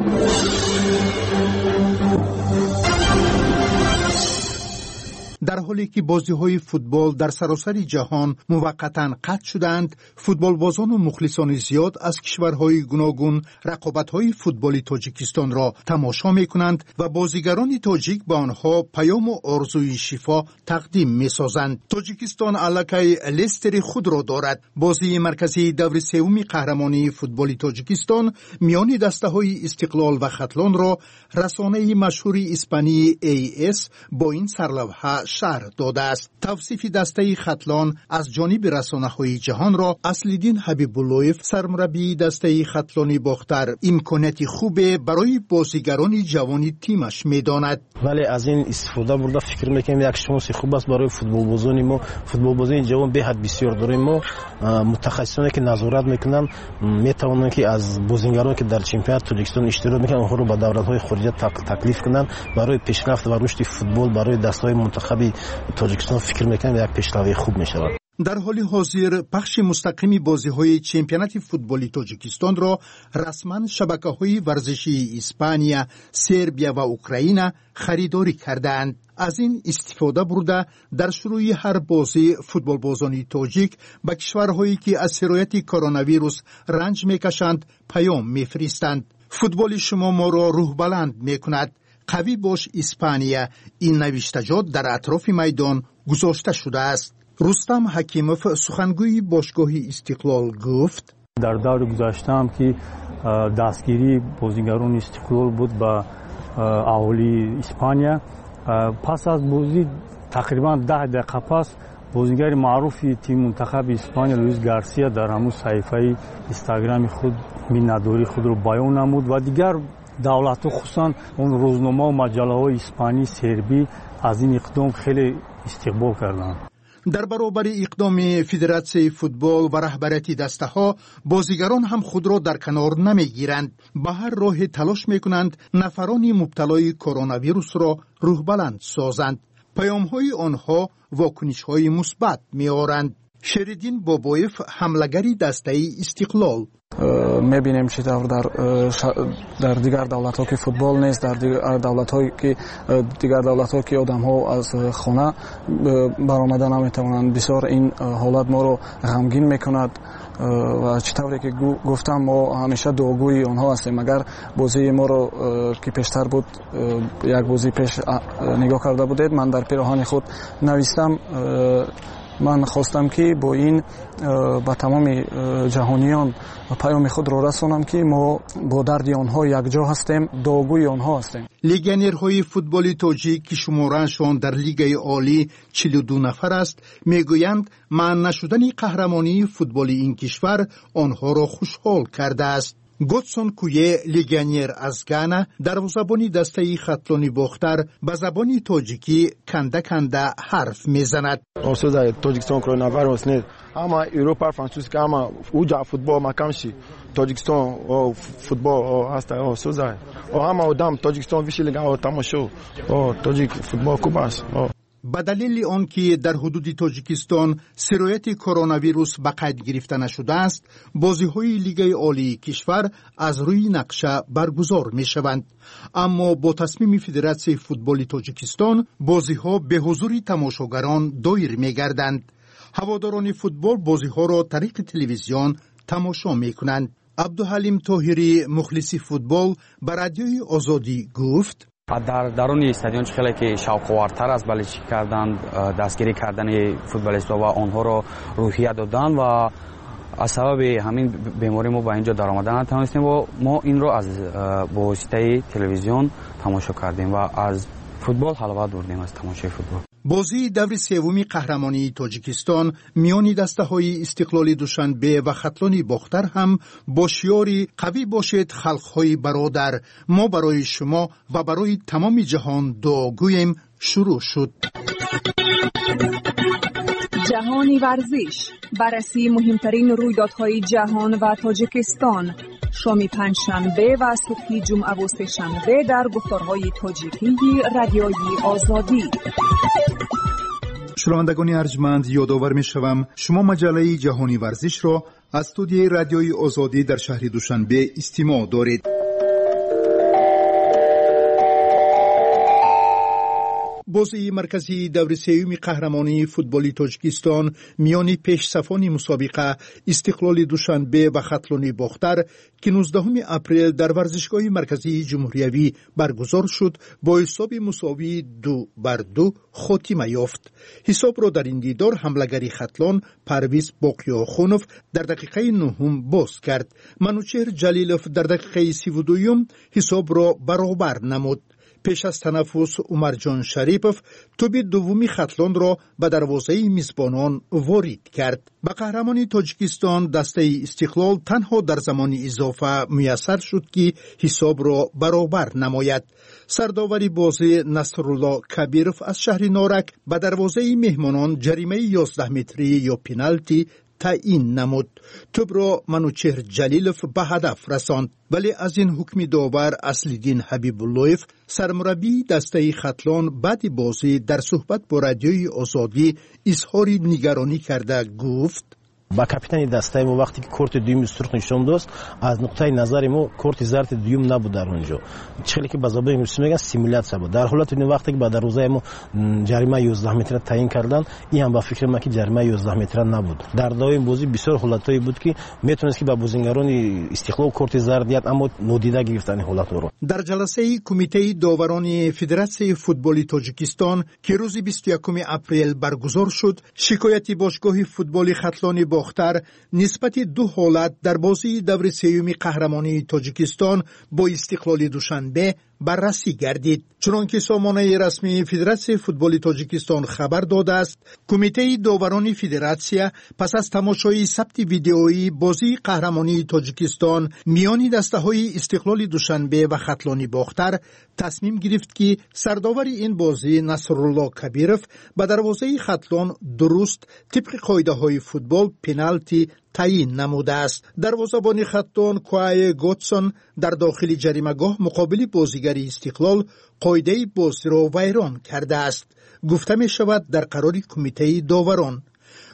در حالی که بازی‌های فوتبال در سراسر جهان موقتاً قطع شدند، فوتبالبازان و مخلصان زیاد از کشورهای گوناگون رقابت‌های فوتبالی تاجیکستان را تماشا می‌کنند و بازیگران تاجیک به آنها پیام و آرزوی شفا تقدیم می‌سازند. تاجیکستان علاقه لستر خود را دارد. بازی مرکزی دور سوم قهرمانی فوتبالی تاجیکستان میان دسته‌های استقلال و ختلان را رسانه مشهور اسپانی AS با این سرلوحه شرح داده است. توصیف دسته ختلان از جانب رسانه‌های جهان را اصل‌الدین حبیب‌اللهیف، سرمربی دسته ختلانی باختر، امکانیت خوب برای بازیگران جوانی تیمش می‌داند. ولی از این استفاده برده فکر می‌کنم یک شانس خوب است برای فوتبالبازان ما. فوتبالبازان جوان به حد بسیار داریم. ما متخصصانی که نظارت می‌کنن می‌توانند که از بازیگرانی که در چمپیونات تاجیکستان اشتراک می‌کنن آنها را به دوره‌های خارجی تکلیف کنند برای پیشرفت و رشد فوتبال برای دسته‌های منتخب تاجیکستان فکر میکنم یک پیشروی خوب میشود. در حال حاضر پخش مستقیم بازی‌های چمپیونات فوتبالی تاجیکستان را رسما شبکه‌های ورزشی اسپانیا، سربیا و اوکراین خریداری کردند. از این استفاده برده در شروع هر بازی فوتبالبازان تاجیک به کشورهایی که از سرایت کرونا ویروس رنج میکشند پیام میفرستند: فوتبال شما ما را روح بلند میکند. قوی باش اسپانیا. این نوشتجات در اطراف میدان گذاشته شده است. رستم حکیموف، سخنگوی باشگاه استقلال، گفت: در دور گذشته هم که دستگیری بازیگران استقلال بود به اهالی اسپانیا، پس از بازی تقریبا 10 دقیقه پس بازیگر معروف تیم منتخب اسپانیا لوئیس گارسیا در همون صفحه اینستاگرام خود میانه‌داری خود را بیان نمود و دیگر دولت خصوصا اون روزنامه و مجله های اسپانی، سربی از این اقدام خیلی استقبال کردند. در برابر اقدام فدراسیون فوتبال و رهبریت دسته ها، بازیگران هم خود را در کنار نمیگیرند. به هر راه تلاش میکنند نفران مبتلای کرونا ویروس را روح بلند سازند. پیام های آنها واکنش های مثبت میآورند. شریدین بابویف حملگری دسته استقلال. می‌بینیم چه در دیگر دولت‌ها که فوتبال نیست، در دیگر دولت‌ها که آدم‌ها از خانه برآمده نمی‌توانند. بسیار این حالت ما رو غمگین می‌کند و چطوری که گفتم ما همیشه دعاگوی آنها هستیم. اگر بازی ما رو که پیشتر بود یک بازی پیش نگاه کرده بودید، من در پیراهن خود نوشتم من خواستم که با این با تمام جهانیان پیام خود را رسانم که ما با درد آنها یک جا هستیم، دعاگوی آنها هستیم. لگنرهای فوتبال تاجیک که شماره‌شان در لیگ عالی 42 نفر است میگویند معنی نشدن قهرمانی فوتبال این کشور آنها را خوشحال کرده است. گوتسون کویه لگنر از گانا دروازه‌بان دسته خطلانی باختر به زبان تاجیکی کنده کنده حرف میزند. اوسوزای تاجیکستان کرونا ویروس نیست، اما اروپا فرانسوس که اما اوجا فوتبال مکانشی تاجیکستان او فوتبال هست اوسوزای او اما آدم تاجیکستان ویشیل گاو تماشو او تاجیک فوتبال کوباس. به دلیل آنکه در حدود تاجیکستان سرایت کرونا ویروس به قید گرفته نشده است، بازی‌های لیگ عالی کشور از روی نقشه برگزار می‌شوند. اما با تصمیم فدراسیون فوتبال تاجیکستان بازی‌ها به حضور تماشاگران دایر می‌گردند. هواداران فوتبال بازی‌ها را طریق تلویزیون تماشا می‌کنند. عبدالحلیم طاهری مخلص فوتبال به رادیوی آزادی گفت: در درون استادیون خیلی که شوق‌آورتر است بازی کردن، دستگیری کردن فوتبالیست‌ها و آنها را روحیه دادن و از سبب همین بیماری ما با اینجا در آمدن نتوانستیم و ما این را از واسطه تلویزیون تماشا کردیم و از فوتبال حلاوت بردیم از تماشای فوتبال. بازی دور سوم قهرمانی تاجیکستان میان دسته‌های استقلال دوشنبه و خطلانی باختر هم با شعاری قوی باشید خلق‌های برادر، ما برای شما و برای تمام جهان دعاگوییم شروع شد. جهانی ورزش، بررسی مهمترین رویدادهای جهان و تاجیکستان، شام پنجشنبه و صبح جمعه و سه‌شنبه در گفتارهای تاجیکی رادیوی آزادی. شنوندگان ارجمند، یادآور می‌شوم شما مجله جهانی ورزش را از استودیوی رادیوی آزادی در شهر دوشنبه استماع دارید. بازی مرکزی دور سوم قهرمانی فوتبال تاجیکستان میان پیشصفان مسابقه استقلال دوشنبه و خطلانی باختر که 19 اپریل در ورزشگاه مرکزی جمهوریوی برگزار شد با حساب مساوی 2-2 خاتمه یافت. حساب را در این دیدار حملگری خطلان پرویز باقیاخونوف در دقیقه 9 باز کرد. منوچهر جلیلوف در دقیقه 32 حساب را برابر نمود. پیش از تنفس عمرجان شریپوف توپ دومی خطلان را به دروازه میزبانان وارد کرد. به قهرمانی تاجیکستان دسته استقلال تنها در زمان اضافه میسر شد که حساب را برابر نماید. سرداوری بازی نصرالله کبیروف از شهر نارک به دروازه مهمانان جریمه 11 متری یا پنالتی تعیین نمود. توپ را منوچهر جلیلوف به هدف رساند، ولی از این حکم داور اصل‌الدین حبیب اللهیف سرمربی دسته خطلان بعد بازی در صحبت با رادیوی آزادی اظهار نگرانی کرده گفت: با کاپیتان دسته ما وقتی که کورت دوم سرخ نشون داد از نقطه نظر ما کورت زرد دوم نبود در اونجا، چیزی که به زبان انگلیسی میگن سیمولیاسیون بود. در حالت این وقتی که با دروازه ما جریمه 11 متر تعیین کردن، این هم با فکر ما که جریمه 11 متر نبود. در داوای بازی بسیار حالتایی بود که میتونست که با بازیگران استقلال کورت زرد اما نادیده گرفتن حالت رو. در جلسه کمیته داوران فدراسیون فوتبال تاجیکستان که روز 21 اپریل برگزار شد، شکایت باشگاه فوتبال خطلانی باختر نسبت دو حالت در بازی دور سوم قهرمانی تاجیکستان با استقلال دوشنبه بررسی گردید. چنانکه سامانه رسمی فدراسیون فوتبال تاجیکستان خبر داده است، کمیته داوران فدراسیون پس از تماشای ثبت ویدئویی بازی قهرمانی تاجیکستان میان دسته‌های استقلال دوشنبه و خطلانی باختر تصمیم گرفت که سرداور این بازی نصرالله کبیروف به دروازه خطلان درست طبق قاعده‌های فوتبال پنالتی تعیین نموده است. دروازه‌بان خطلان کوای گوتسون در داخل جریمه‌گاه مقابل بازیگر استقلال قاعده بازی را ویران کرده است. گفته می شود در قرار کمیته داوران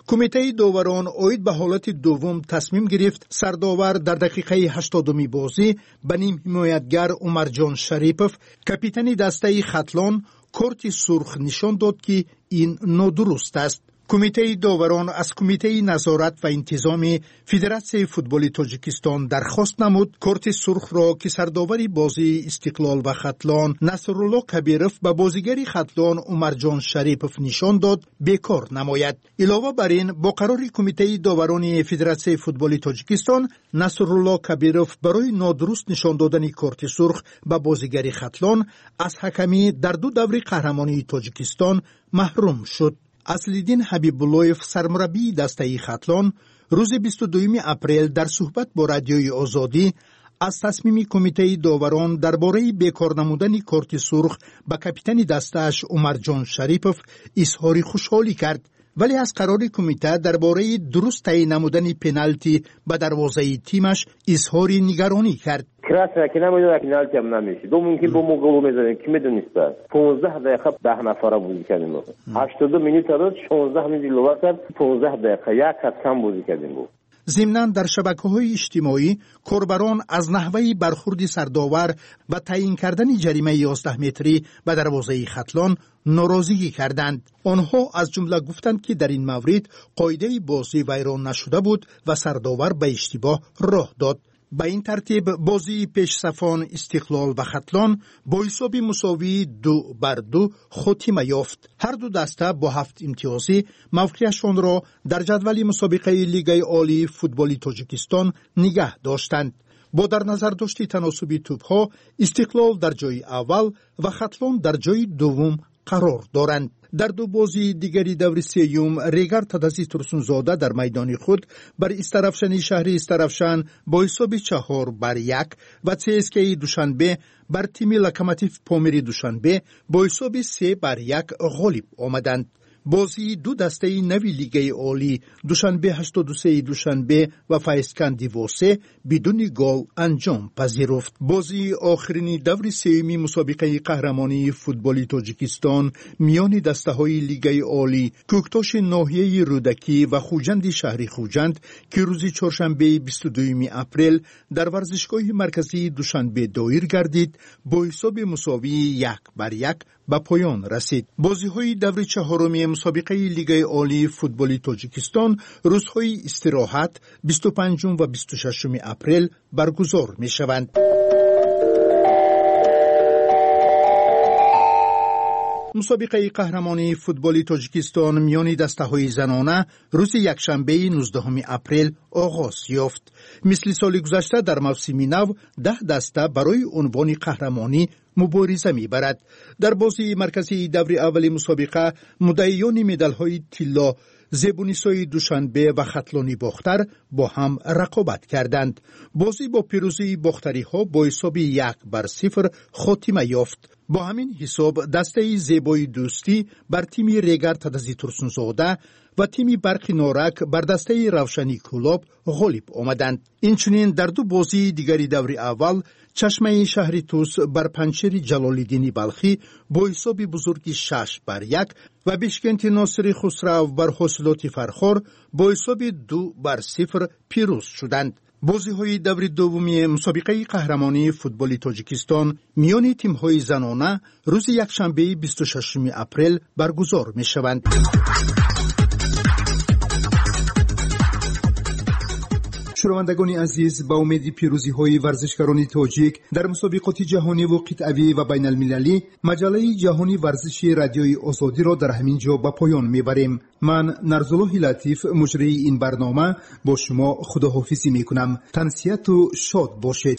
کمیته داوران اوید به حالت دوم تصمیم گرفت سرداور در دقیقه 80 بازی به نیم حمایتگر عمرجان شریپوف کاپیتان دسته خطلان کارت سرخ نشان داد که این نادرست است. کمیته داوران از کمیته نظارت و انتظام فدراسیون فوتبال تاجیکستان درخواست نمود کارت سرخ را که سرداور بازی استقلال و خطلان نصرالله کبیروف به بازیگر خطلان عمرجان شریپوف نشان داد بیکار نماید. علاوه بر این با قرار کمیته داوران فدراسیون فوتبال تاجیکستان نصرالله کبیروف برای نادرست نشان دادن کارت سرخ به بازیگر خطلان از حکمی در 2 دوره قهرمانی تاجیکستان محروم شد. اصلالدین حبیب‌اللهیف سرمربی دسته خطلان روز 22 اپریل در صحبت با رادیوی آزادی از تصمیم کمیته داوران درباره بیکار نمودن کارت سرخ به کاپیتان دسته‌اش عمرجان شریپوف اظهار خوشحالی کرد، ولی از قرار کمیته درباره درست تعیین نمودن پنالتی به دروازه تیمش اظهار نگرانی کرد. красная که نمیدونه پنالتی هم نمیشه. دو ممکن با ما گل میزنیم کی میدونست. 15 دقیقه 10 نفره بازی کردیم. 82 مینوت داد 16 مینوت لوا کرد 15 دقیقه یک از کم بازی کردیم. ضمناً در شبکه‌های اجتماعی کاربران از نحوه برخورد سرداور و تعیین کردن جریمه 11 متری به دروازه خطلان ناراضگی کردند. آنها از جمله گفتند که در این مورد قاعده بازی ویران نشده بود و سرداور به اشتباه راه داد. به این ترتیب بازی پیش صفان استقلال و خطلان با حساب مساوی 2-2 خاتمه یافت. هر دو دسته با 7 امتیازی موقعیتشان را در جدول مسابقه لیگ عالی فوتبال تاجیکستان نگه داشتند. با در نظر داشت تناسب توپ‌ها استقلال در جای اول و خطلان در جای دوم قرار دارند. در 2 بازی دیگری دور سوم ریگر تدازی ترسونزاده در میدان خود بر استرافشان شهر استرافشان با حساب 4-1 و CSKA دوشنبه بر تیم لوکوموتیو پامیر دوشنبه با حساب 3-1 غالب آمدند. بازی 2 دسته نوی لیگ عالی دوشنبه 83 دوشنبه و فایسکن دیواسه بدون گل انجام پذیرفت. بازی آخرین دور سوم مسابقه قهرمانی فوتبال تاجیکستان میان دسته های لیگ عالی کوکتاش ناحیه رودکی و خوجند شهر خوجند که روز چهارشنبه 22 اپریل در ورزشگاه مرکزی دوشنبه دایر گردید با حساب مساوی 1-1 به پایان رسید. بازی‌های دور چهارم مسابقه لیگ عالی فوتبال تاجیکستان روزهای استراحت 25 و 26 اپریل برگزار می‌شوند. مسابقه قهرمانی فوتبال تاجیکستان میان دسته‌های زنانه روز یکشنبه 19 اپریل آغاز یافت. مثل سال گذشته در موسم نو 10 دسته برای عنوان قهرمانی مبارزه می‌برد. در بازی مرکزی دور اول مسابقه مدعیان مدال‌های طلا زبونیسای دوشنبه و خطلانی باختر با هم رقابت کردند. بازی با پیروزی باختری‌ها با حساب 1-0 خاتمه یافت. با همین حساب دسته زیبای دوستی بر تیم ریگر تدازی ترسونزاده و تیم برق نارک بر دسته روشنی کلاب غالب آمدند. اینچنین در 2 بازی دیگری دور اول چشمه شهری توس بر پنچر جلالالدین بلخی با حساب بزرگی 6-1 و بشکنت ناصر خسرو بر حاصلات فرخار با حساب 2-0 پیروز شدند. بازی‌های دور دومی مسابقه قهرمانی فوتبال تاجیکستان میان تیم‌های زنانه روز یکشنبه 26 اپریل برگزار می‌شوند. شنوندگان عزیز، با امید پیروزی‌های ورزشکاران تاجیک در مسابقات جهانی و قطعه‌ای و بین المللی، مجله جهانی ورزشی رادیوی آزادی را در همین جا به پایان می‌بریم. من نرزالله لطیف مجری این برنامه با شما خداحافظی می‌کنم. تنسیت و شاد باشید.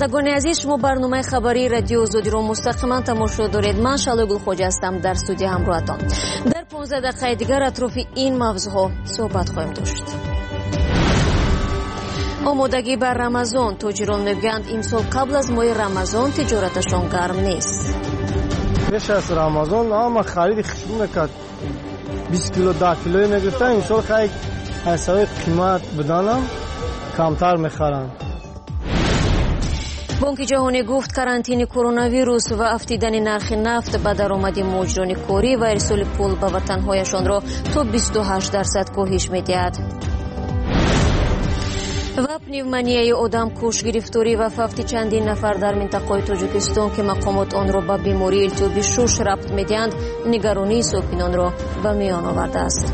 بینندگان عزیز، شما برنامه خبری رادیو آزادی را مستقیما تماشا دارید. من شعله گلخوجه هستم در استودیو همراهتان. در 15 دقیقه دیگر اطراف این موضوعها صحبت خواهیم داشت. آمادگی بر رمضان. تاجران میگویند امسال قبل از ماه رمضان تجارتشان گرم نیست. پیش از رمضان اما خرید خشم نکرد 20 کیلو 10 کیلو میگرفتن، امسال خیلی حسابی قیمت بدانم کمتر میخرن. بانک جهانی گفت کرانتین کرونا ویروس و افتیدن نرخ نفت به درآمد مهاجران کاری و ارسال پول به وطنهایشان را تا 28% کاهش می‌دهد. و پنیومانیای آدم کش، گرفتاری و وفات چندین نفر در منطقه تاجیکستان که مقامات آن را به بیماری التهاب شش ربط می‌دهند، نگرانی ساکنان را به میان آورده است.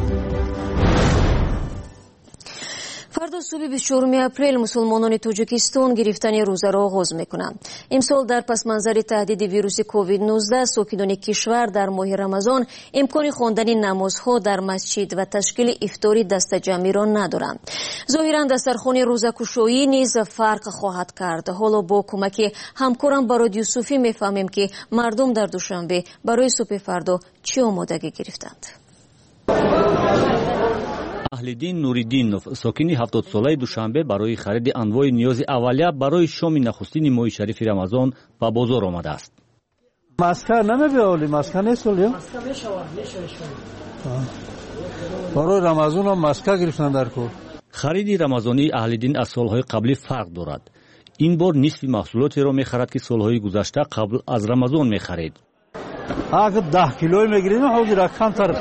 فردا صبح 24 اپریل مسلمانان تاجیکستان گرفتن روزه را آغاز می‌کنند. امسال در پس منظر تهدید ویروس کووید 19 ساکنان کشور در ماه رمضان امکان خواندن نمازها در مسجد و تشکیل افطاری دست جمعی را ندارند. ظاهراً دسترخوان روزه‌گشایی نیز فرق خواهد کرد. حالا با کمک همکارم براد یوسفی می‌فهمیم که مردم در دوشنبه برای صبح فردا چه آمادگی گرفتند. اهلدین نوریدینов ساکنی 70 ساله دوشنبه برای خرید انواع نیاز اولیه برای شام نخستین ماه شریف رمضان به بازار آمده است. ماسکا نمی‌بیاولی، ماسکا نیست ولی برای رمضان هم ماسکا گرفتن در کور. خرید رمضانی اهلدین از سالهای قبلی فرق دارد. این بار نصف محصولاتی را می‌خرد که سالهای گذشته قبل از رمضان می‌خرید. اگه 10 کیلو می‌گیریم حاضر کمتر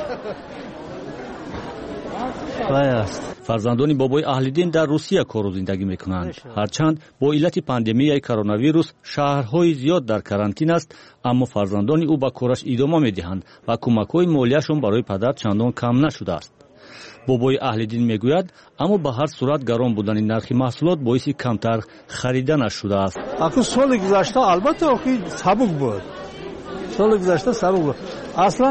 فرزندان بابای اهلدین در روسیه کار و زندگی میکنند. هرچند با علت پاندمیای کرونا ویروس شهرهای زیاد در کرانتین است، اما فرزندان او به کارش ادامه میدهند و کمک‌های مالیشان برای پدر چندان کم نشده است. بابای اهلدین میگوید اما به هر صورت گران بودن نرخ محصولات باعث کمتر خریدنش شده است. اگه سال گذشته البته خیلی سبک بود. سال گذشته سبک بود. اصلا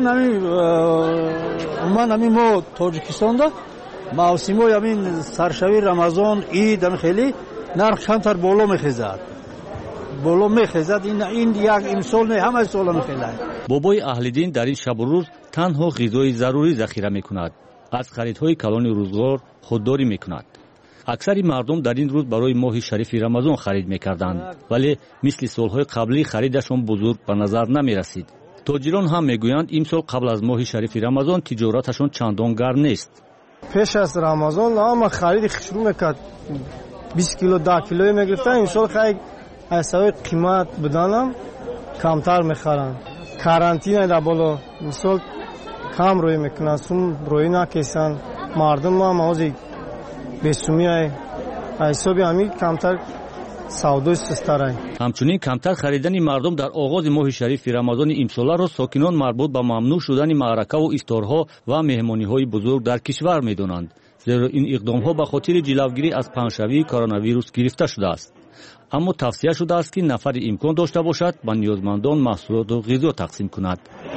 من ما تاجیکستان دا موسمای همین سرشوی رمضان عید هم خیلی نرخ کمتر بالا میخیزد. این یک امسال نه، همه سال میخیزد. بابای اهلدین در این شب و روز تنها غذای ضروری ذخیره میکند. از خریدهای کلان روزگار خودداری میکند. اکثر مردم در این روز برای ماه شریف رمضان خرید میکردند، ولی مثل سالهای قبلی خریدشان بزرگ به نظر نمیرسید. تاجران هم میگویند امسال قبل از ماه شریف رمضان تجارتشان چندان گرم نیست. پیش از رمضان اما خرید خشروم میکرد 20 کیلو 10 کیلو میگرفتن، امسال خیلی حسابی قیمت بدانم کمتر میخرن. کرانتین در بالا امسال کم روی میکنن، سوم روی نکیسن. مردم هم آزی بیسومی های حسابی همین کمتر سودای سستره. همچنین کمتر خریدن مردم در آغاز ماه شریف رمضان امسال را ساکنان مربوط به ممنوع شدن معرکه و افطارها و مهمانی‌های بزرگ در کشور می‌دانند، زیرا این اقدام‌ها به خاطر جلوگیری از پنجشنبه کرونا ویروس گرفته شده است. اما توصیه شده است که نفر امکان داشته باشد به نیازمندان محصولات و غذا تقسیم کند.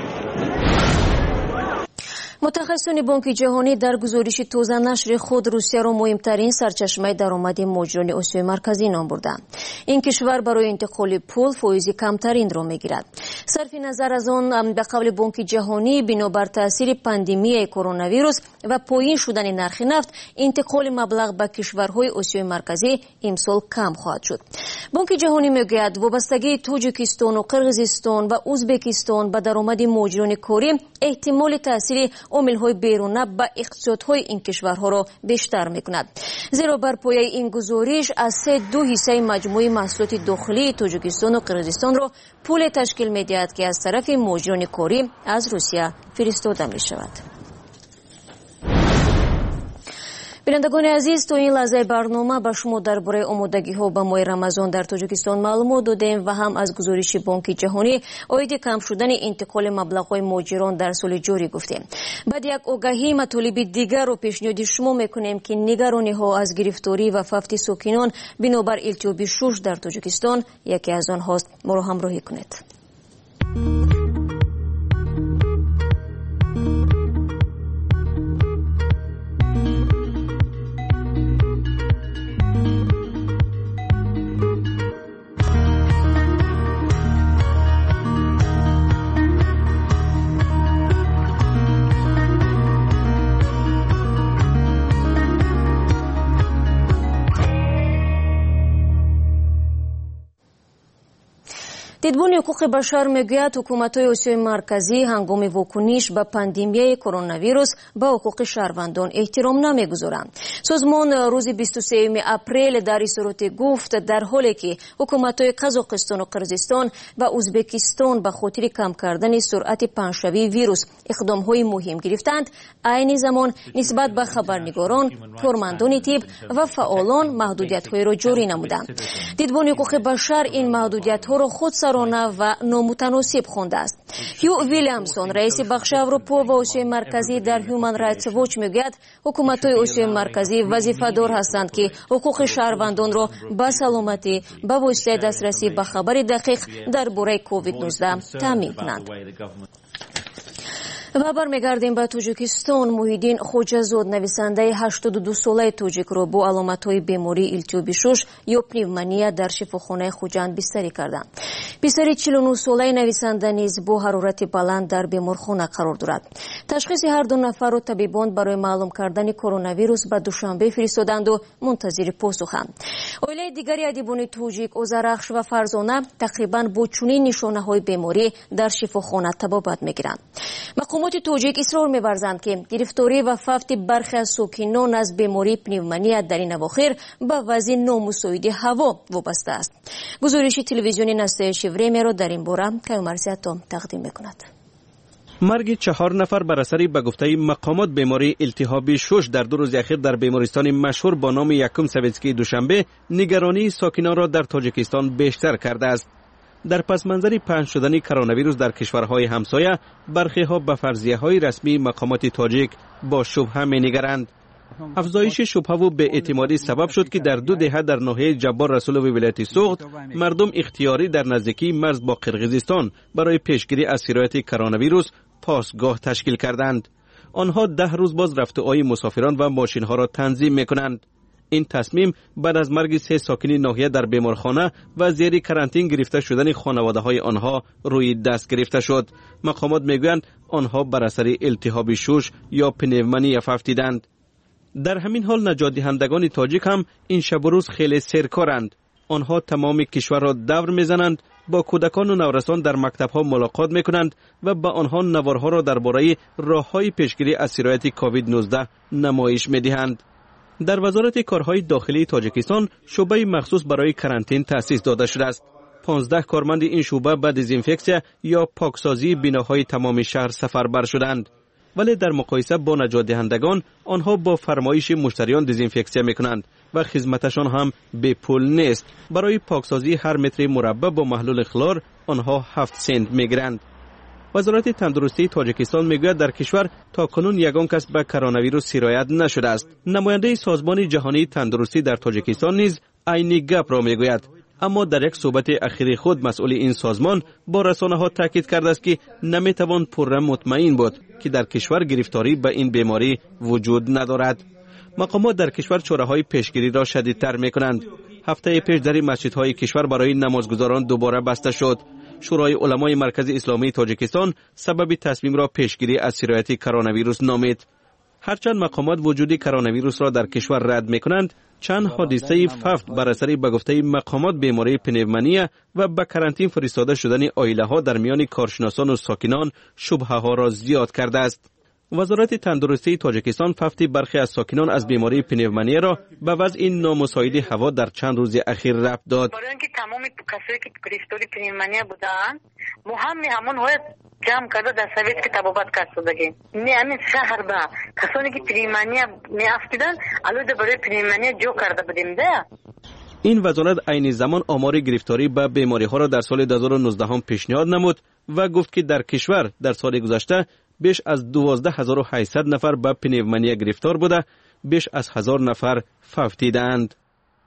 متخصصان بانک جهانی در گزارش تازه نشر خود روسیه را مهمترین سرچشمه درآمد مهاجران آسیای مرکزی نام بردند. این کشور برای انتقال پول فایز کمترین را میگیرد. صرف نظر از آن، به قول بانک جهانی بنابر تاثیر پاندمی کرونا ویروس و پایین شدن نرخ نفت، انتقال مبلغ به کشورهای آسیای مرکزی امسال کم خواهد شد. بانک جهانی میگوید وابستگی تاجیکستان و قرقیزستان و ازبکستان به درآمد مهاجران کاری احتمال تاثیر عامل‌های بیرونه به اقتصادهای این کشورها را بیشتر می‌کند. زیرا بر پایه این گزارش از 2 حصه مجموعی محصولات داخلی تاجیکستان و قرقیزستان را پول تشکیل می‌دهد که از طرف مهاجران کاری از روسیه فرستاده می‌شود. بینندگان عزیز، تو این لحظه برنامه به شما درباره آمادگی‌ها به ماه رمضان در تاجیکستان معلومات دادیم و هم از گزارش بانک جهانی عاید کم شدن انتقال مبلغ‌های مهاجران در سال جاری گفتیم. بعد یک آگاهی مطالب دیگر رو پیشنهاد شما می‌کنیم که نگرانی‌ها از گرفتاری و وفات ساکنان بنابر التهاب شش در تاجیکستان یکی از آنهاست. ما را همراهی کنید. دیدبان حقوق بشر میگوید حکومت‌های آسیای مرکزی هنگام واکنش به پاندمی کرونا ویروس به حقوق شهروندان احترام نمیگذارند. سازمان روز 23 اپریل در این صورت گفت در حالی که حکومت‌های قزاقستان و قرقیزستان و ازبکستان به خاطر کم کردن سرعت پنجشوی ویروس اقدام‌های مهم گرفتند، عین زمان نسبت به خبرنگاران، کارمندان طب و فعالان محدودیت‌های را جاری نمودند. دیدبان حقوق بشر این محدودیت‌ها را خودسرانه و نامتناسب خوانده است. هیو ویلیامسون رئیس بخش اروپا و آسیای مرکزی در هیومن رایتس واچ میگوید حکومت‌های آسیای مرکزی وظیفه‌دار هستند که حقوق شهروندان را به سلامتی به واسطه دسترسی به خبر دقیق درباره کووید 19 تامین کنند. و برمیگردیم به تاجیکستان. محیدین خوجازاد نویسنده 82 ساله تاجیک را با علامت‌های بیماری التیاب شش یا پنیومونیا در شفاخانه خوجند بستری کردند. پسر 49 ساله نویسنده نیز با حرارت بلند در بیمارخانه قرار دارد. تشخیص هر دو نفر را طبیبان برای معلوم کردن کرونا ویروس به دوشنبه فرستادند و منتظر پاسخند. عائله دیگری ادیبان تاجیک اوزرخش و فرزانه تقریبا با چنین نشانه‌های بیماری در شفاخانه طبابت می‌گیرند. مقامات تاجیک اصرار می‌ورزند که گرفتاری و فوت برخی از ساکنان از بیماری پنیومونیا در این اواخر به وضع نامساعد هوا وابسته است. گزارش تلویزیونی نسته شیورمی را در این باره کیومرسیاتو تقدیم می‌کند. مرگ 4 نفر بر اثر به گفته مقامات بیماری التهاب شش در 2 روز اخیر در بیمارستان مشهور با نام یکم سویتسکی دوشنبه نگرانی ساکنان را در تاجیکستان بیشتر کرده است. در پس منظر پنهان شدن کرونا ویروس در کشورهای همسایه، برخی ها به فرضیه‌های رسمی مقامات تاجیک با شبهه می‌نگرند. افزایش شبهه و به اعتمادی سبب شد که در 2 دهه در ناحیه جبار رسول و ولایت سوغد مردم اختیاری در نزدیکی مرز با قرقیزستان برای پیشگیری از سرایت کرونا ویروس پاسگاه تشکیل کردند. آنها 10 روز باز رفت و آی مسافران و ماشین‌ها را تنظیم می‌کنند. این تصمیم بعد از مرگ 3 ساکن ناحیه در بیمارخانه و زیر کرانتین گرفته شدن خانواده‌های آنها روی دست گرفته شد. مقامات میگویند آنها بر اثر التهاب شش یا پنیومونیا افتیدند. در همین حال نجات دهندگان تاجیک هم این شب و روز خیلی سرکارند. آنها تمام کشور را دور میزنند، با کودکان و نورسان در مکتب‌ها ملاقات میکنند و به آنها نوارها را درباره راه‌های پیشگیری از سرایت کووید 19 نمایش میدهند. در وزارت کارهای داخلی تاجیکستان شعبه مخصوص برای کرانتین تأسیس داده شده است. 15 کارمند این شعبه به دزینفکسیا یا پاکسازی بناهای تمام شهر سفربر شدند. ولی در مقایسه با نجات دهندگان آنها با فرمایش مشتریان دزینفکسیا میکنند و خدمتشان هم به پول نیست. برای پاکسازی هر متر مربع با محلول خلور آنها 7 سنت میگیرند. وزارت تندرستی تاجیکستان میگوید در کشور تاکنون یگان کس به کرونا ویروس سرایت نشده است. نماینده سازمان جهانی تندرستی در تاجیکستان نیز عین گپ را میگوید، اما در یک صحبت اخیر خود مسئول این سازمان با رسانه‌ها تاکید کرده است که نمیتوان پررا مطمئن بود که در کشور گرفتاری به این بیماری وجود ندارد. مقامات در کشور چاره‌های پیشگیری را شدیدتر میکنند. هفته پیش در مسجدهای کشور برای نمازگزاران دوباره بسته شد. شورای علمای مرکز اسلامی تاجیکستان سبب تصمیم را پیشگیری از سرایت کرونا ویروس نامید. هرچند مقامات وجود کرونا ویروس را در کشور رد میکنند، چند حادثه فوت بر اثر به گفته مقامات بیماری پنیومونیا و به کرانتین فرستاده شدن عائله ها در میان کارشناسان و ساکنان شبهه ها را زیاد کرده است. وزارت تندرستی تاجیکستان فوت برخی از ساکنان از بیماری پنیومونیا را به وضع نامساعد هوا در چند روز اخیر ربط داد. برای اینکه تمام کسایی که گرفتاری پنیومونیا بودند همون های جمع کرده در سویت که طبابت کرد شدگی. همین شهر با کسانی که پنیومونیا می افتیدن الان برای پنیومونیا جو کرده بودیم ده. این وزارت عین زمان آمار گرفتاری به بیماری ها را در سال 2019 هم پیشنهاد نمود و گفت که در کشور در سال گذشته بیش از 12800 نفر به پنیومونیا گرفتار بوده، بیش از 1000 نفر فوتیدند.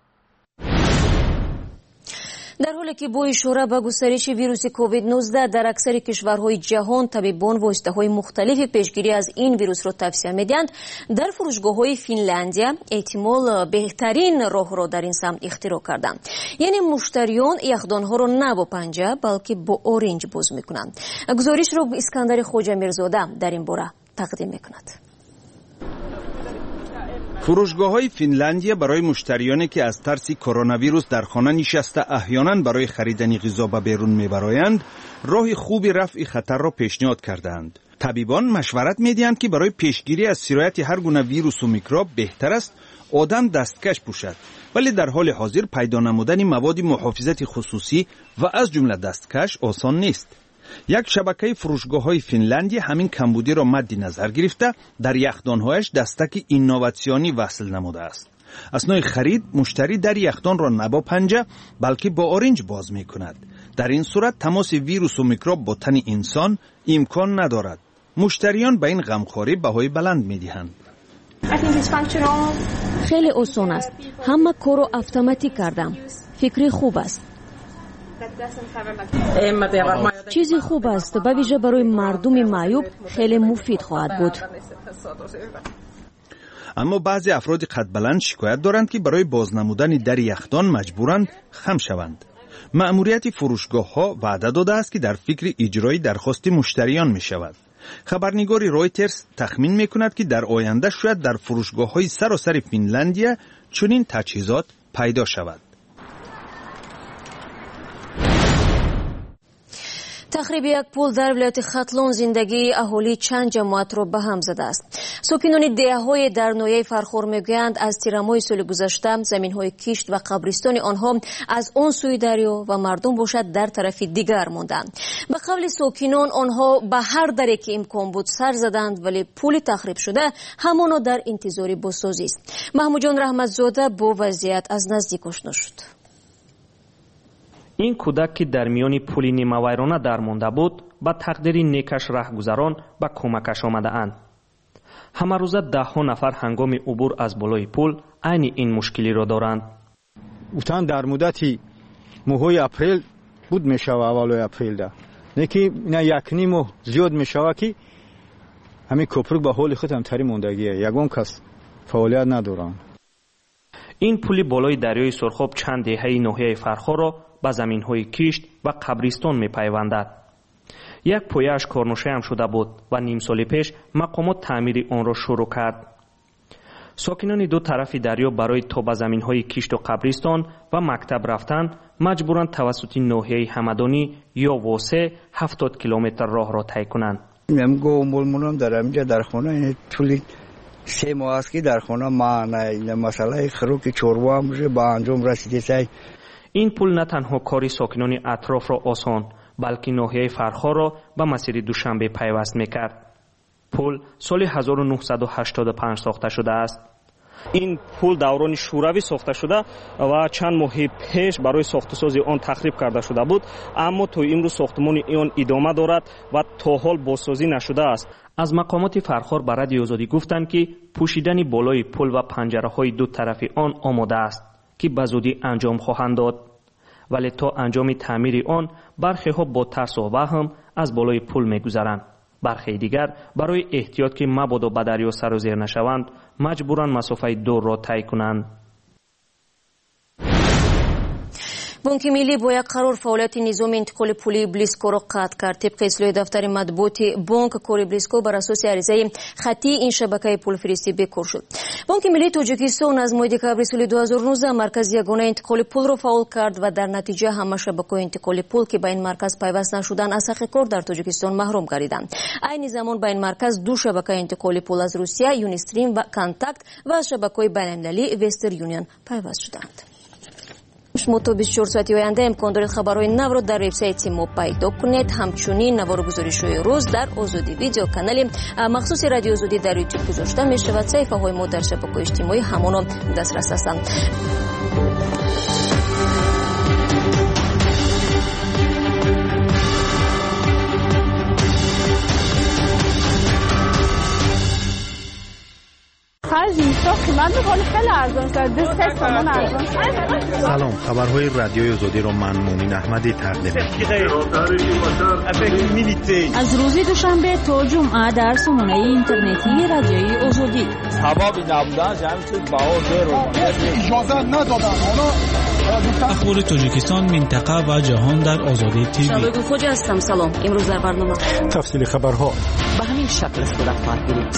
در حالی که با اشاره به گسترش ویروس کووید 19 در اکثر کشورهای جهان طبیبان واسطه‌های مختلف پیشگیری از این ویروس را توصیه می‌دهند، در فروشگاه‌های فنلندیا احتمال بهترین راه را در این سمت اختراع کردند. یعنی مشتریان یخدان‌ها را نه با پنجه بلکه با اورنج باز می‌کنند. گزارش را اسکندر خوجا میرزاده در این باره تقدیم می‌کند. فروشگاه‌های فنلندیا برای مشتریانی که از ترس کرونا ویروس در خانه نشسته احیانا برای خریدن غذا به بیرون میبرایند، راه خوبی رفع خطر را پیشنهاد کردند. طبیبان مشورت میدهند که برای پیشگیری از سرایت هر گونه ویروس و میکروب بهتر است آدم دستکش پوشد، ولی در حال حاضر پیدا نمودن مواد محافظت خصوصی و از جمله دستکش آسان نیست. یک شبکه فروشگاه‌های فنلندی همین کمبودی را مد نظر گرفته در یخدان‌هایش دستک اینوواسیونی وصل نموده است. اثناء خرید مشتری در یخدان را نه با پنجه بلکه با آرنج باز می‌کند. در این صورت تماس ویروس و میکروب با تن انسان امکان ندارد. مشتریان به این غمخواری بهای بلند می‌دهند. خیلی آسان است. همه کارو اتوماتیک کردم. فکری خوب است. چیزی خوب است، به ویژه برای مردم معیوب خیلی مفید خواهد بود. اما بعضی افراد قد بلند شکایت دارند که برای بازنمودن در یخدان مجبورند خم شوند. مأموریت فروشگاه‌ها وعده داده است که در فکر اجرای درخواست مشتریان می شود. خبرنگاری رویترز تخمین می کند که در آینده شاید در فروشگاه‌های سراسر فنلندیا چنین تجهیزات پیدا شود. تخریب یک پل در ولایت ختلون زندگی اهالی چند جماعت را به هم زده است. ساکنان دهه‌های در ناحیه فرخور میگویند از تیرمای سال گذشته زمین‌های کشت و قبرستان آنها از آن سوی دریا و مردم باشد در طرف دیگر ماندند. به قول ساکنان آنها به هر دری که امکان بود سر زدند، ولی پل تخریب شده همانا در انتظار بازسازی است. محمود جان رحمتزاده با وضعیت از نزدیک آشنا شد. این کودک که در میان پل نیمه ویرانه درمانده بود، با تقدیر نیکش رهگذران به کمکش آمده اند. همه روزه ده نفر هنگام عبور از بالای پل عین این مشکلی را دارند. اوتان در مدت ماه اپریل بود میشوه، اول اپریل ده نکی نه یک نیم ماه زیاد میشوه که همین کوپرک به حال خود هم تری موندگیه، یگان کس فعالیت ندارن. این پل بالای دریای سرخاب چند دهه ناحیه فرخور را به زمین‌های کشت و قبرستان می‌پیوندد. یک پایه‌اش کارنوشه هم شده بود و نیم سال پیش مقامات تعمیر آن را شروع کرد. ساکنان دو طرف دریا برای تا به زمین‌های کشت و قبرستان و مکتب رفتن مجبورند توسط ناحیه همدانی یا واسه 70 کیلومتر راه را طی کنند. من گومولمونم در اینجا در خانه طول 3 ماه است که در خانه این مسئله خروک چوروا هم به انجام رسیده. این پل نه تنها کاری ساکنان اطراف را آسان، بلکه ناحیه فرخار را به مسیر دوشنبه پیوست میکرد. پل سال 1985 ساخته شده است. این پل دوران شوروی ساخته شده و چند ماه پیش برای ساخت‌وسازی آن تخریب کرده شده بود، اما تا امروز ساختمان آن ادامه دارد و تا حال بازسازی نشده است. از مقامات فرخار به رادیو آزادی گفتند که پوشیدن بالای پل و پنجره‌های دو طرف آن آماده است که به زودی انجام خواهند داد، ولی تا انجام تعمیر آن برخی ها با ترس و وهم از بالای پل می‌گذرند. برخی دیگر برای احتیاط که مبادا به دریا سر و زیر نشوند مجبورند مسافه دور را طی کنند. بانک ملی با یک قرار فعالیت نظام انتقال پولی بلیسکو را قطع کرد. طبق اطلاع دفتر مطبوعات بانک، کار بلیسکو بر اساس عریضه خطی این شبکه پول فریستی بکار شد. بانک ملی تاجیکستان از ماه دکبر سال 2019 مرکز یگانه انتقال پول را فعال کرد و در نتیجه همه شبکه‌های انتقال پول که به این مرکز پیوست نشدند از حق کار در تاجیکستان محروم گردیدند. عین زمان به این مرکز دو شبکه انتقال پول از روسیه، یونیستریم و کانتاکت و از شبکه‌های بین‌المللی وستر یونیون پیوست شدند. شما تا 24 ساعتی آینده امکان دارید خبرهای نو را در وبسایت ما پیدا کنید. همچنین نوار گزارش‌های روز در آزادی ویدیو کانال مخصوص رادیو آزادی در یوتیوب گذاشته می شود. صفحه‌های ما در شبکه‌های اجتماعی همانا دسترس هستند. سلام، خبرهای رادیوی آزادی را من مومن احمدی تقدیم از روز دوشنبه تا جمعه در سامانه اینترنتی رادیوی آزادی. سبب نبودن جمعیت بهار رو اجازه ندادن. حالا اخبار تاجیکستان، منطقه و جهان در آزادی تیوی. شباب خوجا هستم. سلام. امروز در برنامه تفصیل خبرها به همین شکل صورت خواهد گرفت.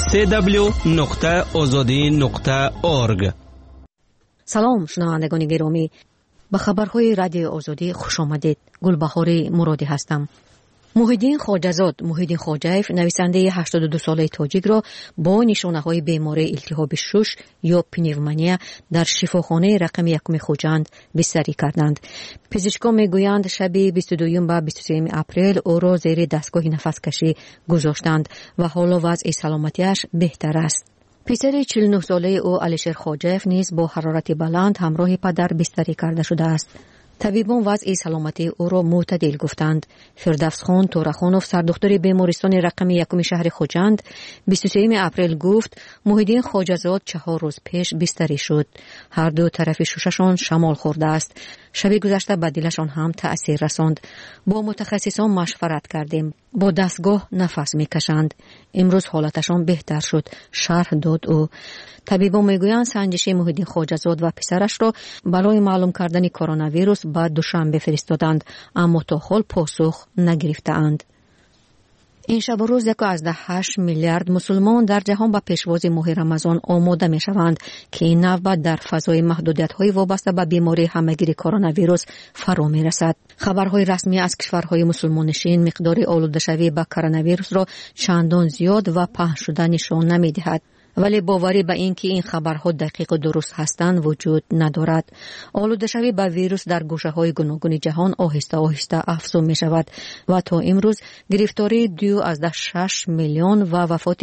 www.azadi.org. سلام شنوندگان گرامی، به خبرهای رادیو آزادی خوش آمدید. گلبهار مرادی هستم. محیدین خواجه‌یف نویسنده 82 ساله تاجیک را با نشانه‌های بیماری التهاب شش یا پنیومانیا در شفاخانه رقم 1 خوجند بستری کردند. پزشکان میگویند شب 22 و 23 اپریل او را زیر دستگاه نفس‌کشی گذاشتند و حالا وضع سلامتیش بهتر است. پسر 49 ساله او علیشیر خواجه‌یف نیز با حرارت بلند همراه پدر بستری کرده شده است. طبیبان وضع سلامتی او را معتدل گفتند. فردوس خان تورخانوف، سردختر بیمارستان رقم 1 شهر خوجند، 23 اپریل گفت محیدین خواجه‌زاد 4 روز پیش بستری شد. هر دو طرف شششان شمال خورده است. شب گذشته به دلشان هم تأثیر رساند. با متخصصان مشورت کردیم. با دستگاه نفس میکشند. امروز حالتشان بهتر شد، شرح داد او. طبیبان میگویند سنجش محیدین خواجه‌زاد و پسرش را برای معلوم کردن کرونا ویروس به دوشنبه فرستادند، اما تا حال پاسخ نگرفته‌اند. این شب و روز 1.8 میلیارد مسلمان در جهان به پیشواز ماه رمضان آماده می شوند که این نوبت در فضای محدودیت‌های وابسته به بیماری همه‌گیر کرونا ویروس فرا می رسد. خبرهای رسمی از کشورهای مسلمان نشین مقدار آلوده شوی به کرونا ویروس را چندان زیاد و پهن شده نشان نمی دهد. ولی باوری به این که این خبرها دقیق و درست هستند وجود ندارد. آلوده شوی به ویروس در گوشه‌های گوناگون جهان آهسته آهسته افزون می شود و تا امروز گرفتاری 2.6 میلیون و وفات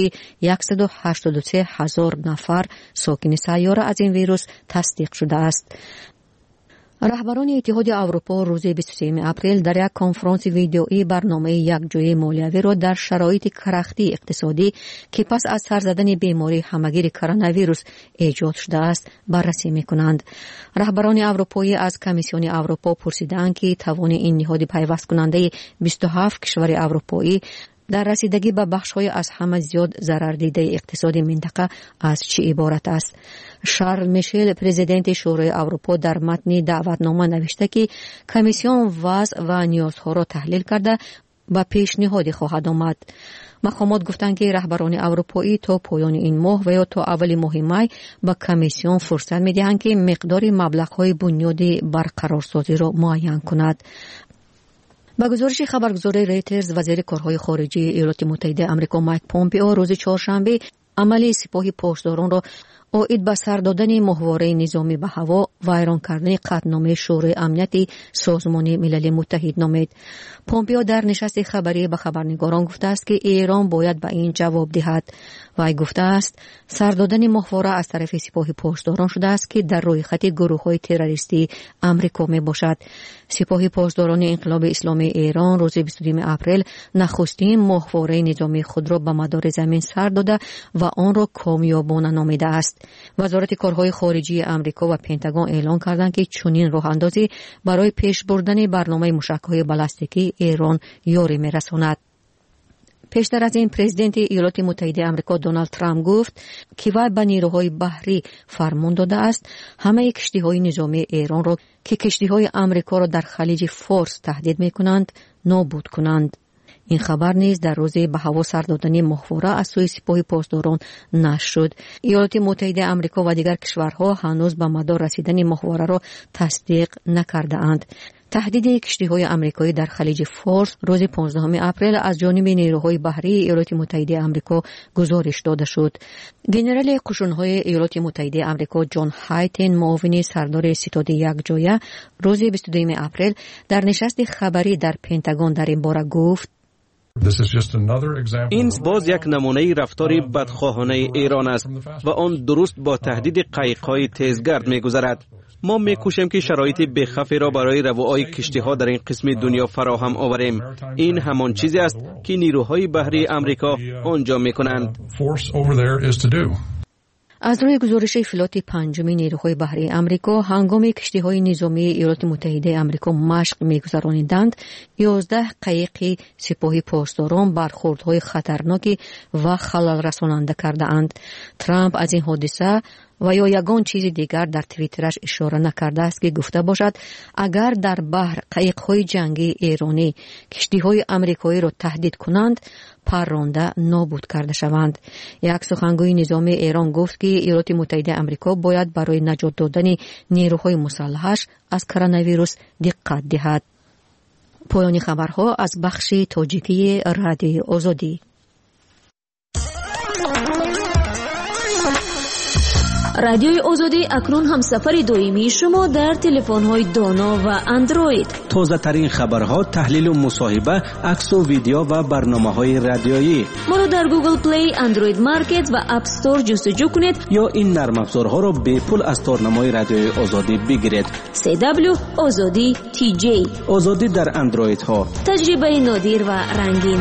183,000 نفر ساکن سیاره از این ویروس تصدیق شده است. رهبران اتحاد اروپا روز 23 اپریل در یک کنفرانس ویدئویی برنامه یکجایی مالیوی را در شرایط کرختی اقتصادی که پس از سر زدن بیماری همه‌گیر کرونا ویروس ایجاد شده است بررسی می‌کنند. رهبران اروپایی از کمیسیون اروپا پرسیدند که توان این نهاد پیوست کننده 27 کشور اروپایی در رسیدگی به بخش‌های از همه زیاد ضرر دیده اقتصادی منطقه از چه عبارت است. شارل میشل، پرزیدنت شورای اروپا، در متن دعوتنامه نوشته که کمیسیون وضع و نیازها را تحلیل کرده و پیشنهادی خواهد آمد. مقامات گفتند که رهبران اروپایی تا پایان این ماه و یا تا اول ماه می به کمیسیون فرصت می‌دهند که مقدار مبلغ‌های بنیادی برقرارسازی را معین کند. با گزارش خبرگزاری ریترز، وزیر کارهای خارجه ایالات متحده آمریکا مایک پومپئو روز چهارشنبه عمل سپاه پاسداران را عاید به سر دادن ماهواره نظامی به هوا و ویران کردن قطعنامه شورای امنیت سازمان ملل متحد نامید. پومپئو در نشست خبری به خبرنگاران گفته است که ایران باید به این جواب دهد. وی گفته است سر دادن ماهواره از طرف سپاه پاسداران شده است که در روی خط گروه‌های تروریستی آمریکا می باشد. سپاه پاسداران انقلاب اسلامی ایران روز 22 اپریل نخستین ماهواره نظامی خود را به مدار زمین سر داده و آن را کامیابانه نامیده است. وزارت کارهای خارجه آمریکا و پنتاگون اعلام کردند که چنین راه‌اندازی برای پیش بردن برنامه موشک‌های بالستیکی ایران یاری می‌رساند. پیشتر از این پرزیدنت ایالات متحده آمریکا دونالد ترامپ گفت که وی به نیروهای بحری فرمان داده است همه کشتی‌های نظامی ایران را که کشتی‌های آمریکا را در خلیج فارس تهدید می‌کنند نابود کنند. این خبر نیز در روز به هوا سر دادن ماهواره از سوی سپاه پاسداران نشر شد. ایالات متحده آمریکا و دیگر کشورها هنوز به مدار رسیدن ماهواره را تصدیق نکرده اند. تهدید کشتی‌های آمریکایی در خلیج فارس روز 15 اپریل از جانب نیروهای بحری ایالات متحده آمریکا گزارش داده شد. ژنرال قشون‌های ایالات متحده آمریکا جان هایتن، معاون سردار ستاد یکجایی، روز 22 اپریل در نشست خبری در پنتاگون در این باره گفت این باز یک نمونه رفتار بدخواهانه ایران است و آن درست با تهدید قایق‌های تیزگرد می‌گذرد. ما می‌کوشیم که شرایط بخفی را برای روای کشتی‌ها در این قسم دنیا فراهم آوریم. این همان چیزی است که نیروهای بحری آمریکا آنجا می‌کنند. از روی گزارش فلات پنجم نیروهای بحری آمریکا هنگام کشتی‌های نظامی ایالات متحده آمریکا مشق می‌گذرانیدند، 11 قایق سپاه پاسداران برخوردهای خطرناکی و خلل رساننده کرده‌اند. ترامپ از این حادثه و یا یگان چیز دیگر در توییترش اشاره نکرده است که گفته باشد اگر در بحر قایق‌های جنگی ایرانی کشتی‌های آمریکایی را تهدید کنند پرونده نابود کرده شوند. یک سخنگوی نظامی ایران گفت که ایالات متحده آمریکا باید برای نجات دادن نیروهای مسلحش از کرونا ویروس دقت دهد. پایان خبرها از بخش تاجیکی رادیوی آزادی. رادیوی آزادی اکنون هم سفر دائمی شما در تلفن‌های دانا و اندروید. تازه ترین خبرها، تحلیل و مصاحبه، عکس و ویدیو و برنامه‌های رادیویی. ما رو در گوگل پلی، اندروید مارکت و اپ استور جستجو کنید یا این نرم افزارها رو به پول از تارنمای رادیوی آزادی بگیرید. CW آزادی TJ. آزادی در اندروید ها. تجربه نادر و رنگین.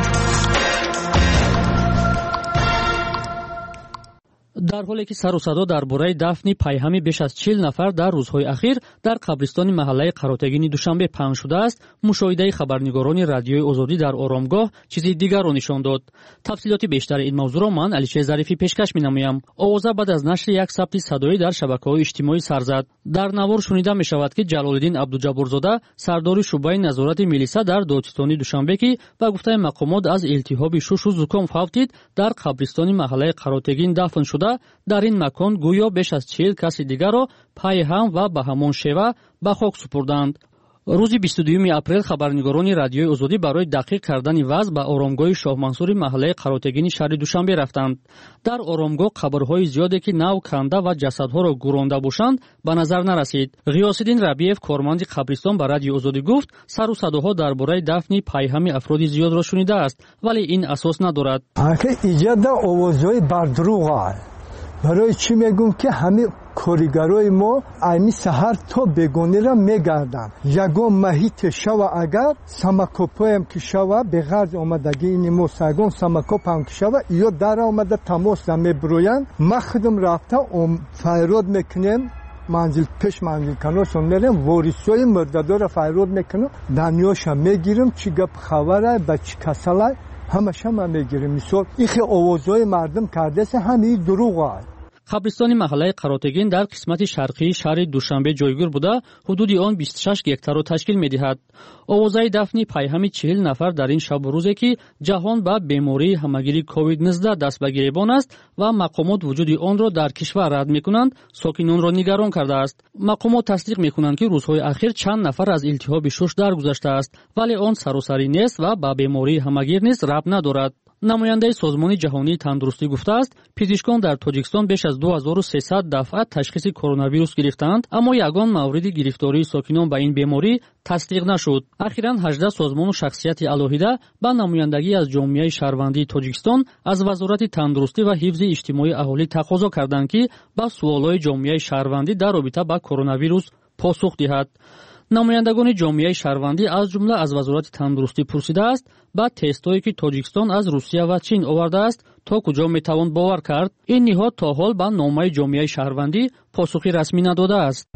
در حالی که سر و صدا درباره دفن پیهمی بیش از 40 نفر در روزهای اخیر در قبرستان محله قراتگین دوشنبه پنهان شده است، مشاهده خبرنگاران رادیوی آزادی در آرامگاه چیزی دیگر را نشان داد. تفصیلات بیشتر این موضوع را من علیشه ظریفی پیشکش می‌نمایم. آوازه بعد از نشر یک ثبت صدایی در شبکه‌های اجتماعی سر زد. در نوار شنیده می‌شود که جلال‌الدین عبدالجبارزاده سردار شعبه نظارت میلیسا در دادستانی دوشنبه که با گفته مقامات از التهاب شش و زکام فوتید در قبرستان محله قراتگین دفن شده، در این مکان گویا بیش از 40 کس دیگر را پیهم و به همان شیوه به خاک سپردند. روز 22 اپریل خبرنگاران رادیوی آزادی برای دقیق کردن وضع به آرامگاه شاه منصور محله قراتگین شهر دوشنبه رفتند. در آرامگاه قبرهای زیادی که نو کنده و جسدها را گورانده باشند به نظر نرسید. غیاث‌الدین ربیعов کارمند قبرستان به رادیوی آزادی گفت سر و صداها درباره دفن پیهم افراد زیاد را شنیده است ولی این اساس ندارد. ایجاد آوازهای بردروغ برای چی میگم که همه کارگرای ما ایمی سحر تا بگونه را میگردن. یگان محیط شوا اگر سمکوپای هم که شوا به غرض آمدگی این ما سگان سمکوپ هم که شوا یا در آمده تماس را میبروین مخدم رفته فیراد میکنیم منزل پیش منزل کناسون میریم وارثای مرددار را فیراد میکنم دنیاش هم میگیرم چی گپ خبره به چی کسله همش هم میگیریم. مثال ایخی آوازهای مردم کرده است همین دروغه. قبرستان محله قراتگین در قسمت شرقی شهر دوشنبه جایگیر بوده، حدود آن 26 گکتار را تشکیل می‌دهد. آوازه دفن پیهم 40 نفر در این شب و روزی که جهان به بیماری همگیری کووید 19 دست به گریبان است و مقامات وجود آن را در کشور رد می‌کنند، ساکنان را نگران کرده است. مقامات تصدیق می‌کنند که روزهای اخیر چند نفر از التهاب شش درگذشته است، ولی آن سراسری نیست و به بیماری همگیر نیز ربط ندارد. نماینده سازمان جهانی تندرستی گفته است پزشکان در تاجیکستان بیش از 2300 دفعه تشخیص کرونا ویروس گرفتند، اما یگان مورد گرفتاری ساکنان به این بیماری تصدیق نشد. اخیراً 18 سازمان و شخصیت الهیده با نمایندگی از جامعه شهروندی تاجیکستان از وزارت تندرستی و حفظ اجتماعی اهالی تقاضا کردند که با سوالات جامعه شهروندی در رابطه با کرونا ویروس پاسخ دهد. نمایندگان جامعه شهروندی از جمله از وزارت تندرستی پرسیده است با تست‌هایی که تاجیکستان از روسیه و چین آورده است تا کجا میتوان باور کرد. این نهاد تا حال با نامه جامعه شهروندی پاسخی رسمی نداده است.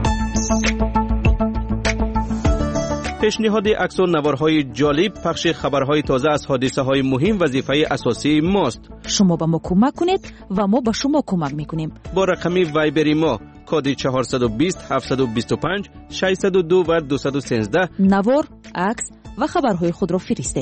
پیشنهاد عکس و نوارهای جالب، پخش خبرهای تازه از حادثه‌های مهم وظیفه اساسی ماست. شما به ما کمک کنید و ما به شما کمک میکنیم. با رقم وایبری ما کد 420 725 602 و 213 نوار، عکس و خبرهای خود را فرستید.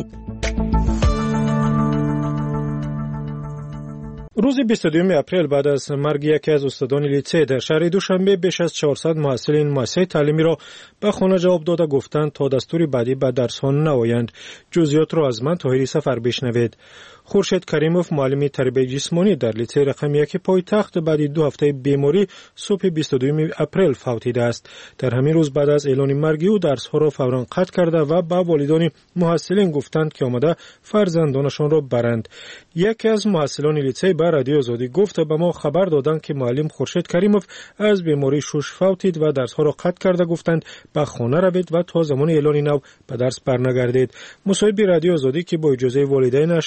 روز 22 اپریل بعد از مرگ یکی از استادان لیسه در شهر دوشنبه بیش از 400 محصلین مؤسسه تعلیمی را به خانه جواب داده گفتند تا دستور بعدی به درس‌ها نوایند. جزئیات را از من طاهری سفر بشنوید. خورشید کریموف معلم تربیت جسمانی در لیسه رقم 1 پایتخت بعد 2 هفته بیماری صبح 22 اپریل فوتیده است. در همین روز بعد از اعلان مرگ او درس‌ها را فوراً قطع کرده و به والدان محصلین گفتند که آمده فرزندانشان را برند. یکی از محصلان لیسه به رادیو آزادی گفت به ما خبر دادند که معلم خورشید کریموف از بیماری شش فوتید و درس‌ها را قطع کرده گفتند به خانه روید و تا زمان اعلان نو به درس برنگردید. مصاحبه رادیو آزادی که با اجازه والدینش با رادیو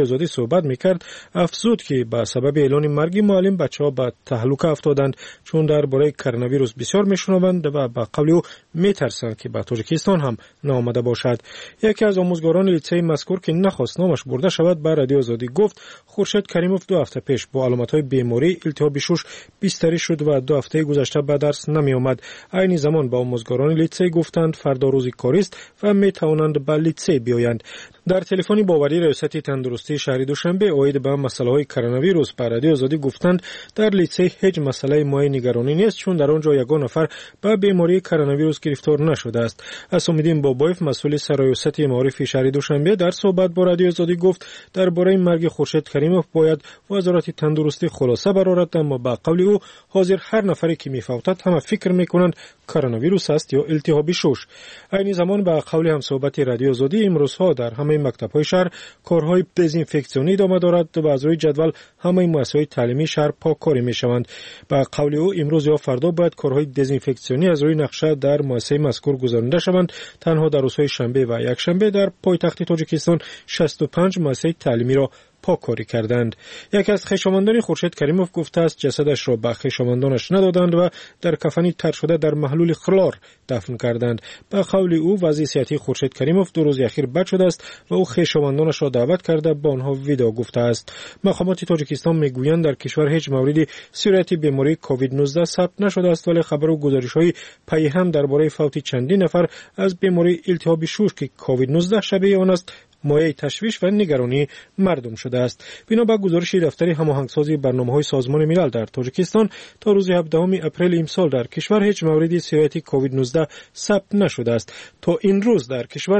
آزادی صحبت میکرد افزود که به سبب اعلان مرگ معلم بچه‌ها به تهلکه افتادند چون درباره کرونا ویروس بسیار میشنوند و به قول او میترسند که به تاجیکستان هم نآمده باشد. یکی از آموزگاران لیسه مذکور که نخواست نامش برده شود به رادیو آزادی گفت خورشید کریموف 2 هفته پیش با علامت‌های بیماری التهاب شش بستری شد و 2 هفته گذشته به درس نمی آمد. عین زمان به آموزگاران لیسه گفتند فردا روز کاری است و می توانند به لیسه بیایند. در تلفنی باوری ریاست تندرستی شهر دوشنبه اید به مسائل کرونا ویروس به رادیو آزادی گفتند در لیسه هیچ مسئله مایه نگرانی نیست چون در آنجا یگان نفر به بیماری کرونا ویروس گرفتار نشده است. اسام‌الدین بابایف مسئول سرایست معارف شهر دوشنبه در صحبت با رادیو آزادی گفت درباره مرگ خورشید کریموف باید وزارت تندرستی خلاصه برآورد، اما با قول او حاضر هر نفری که میفوتد همه فکر میکنند کرونا ویروس است یا التهاب شش. عین زمان با قول همصحبت رادیو آزادی امروزها در همه مکتب‌های شهر کارهای دزینفکسیونی ادامه دارد و از روی جدول همه مؤسسه‌های تعلیمی شهر پاککاری میشوند. با قول او امروز یا فردا باید کارهای دزینفکسیونی از روی نقشه در مؤسسه مذکور گزارنده شوند. تنها در روزهای شنبه و یکشنبه در پایتخت تاجیکستان 65 مؤسسه تعلیمی را پاککاری کردند. یکی از خویشاوندان خورشید کریموف گفته است جسدش را به خویشاوندانش ندادند و در کفنی تر شده در محلول خلار دفن کردند. به قول او وضع صحتی خورشید کریموف 2 روز اخیر بد شده است و او خویشاوندانش را دعوت کرده با آنها ویدئو گفته است. مقامات تاجیکستان میگویند در کشور هیچ موردی سیرت بیماری کووید 19 ثبت نشده است، ولی خبر و گزارش‌های پی هم درباره فوت چندین نفر از بیماری التهاب شش که کووید 19 شبیه آن است مایه تشویش و نگرانی مردم شده است. بنا به گزارش دفتر هماهنگسازی برنامه‌های سازمان ملل در تاجیکستان تا روز 17 اپریل امسال در کشور هیچ موردی سیرت کووید 19 ثبت نشده است. تا این روز در کشور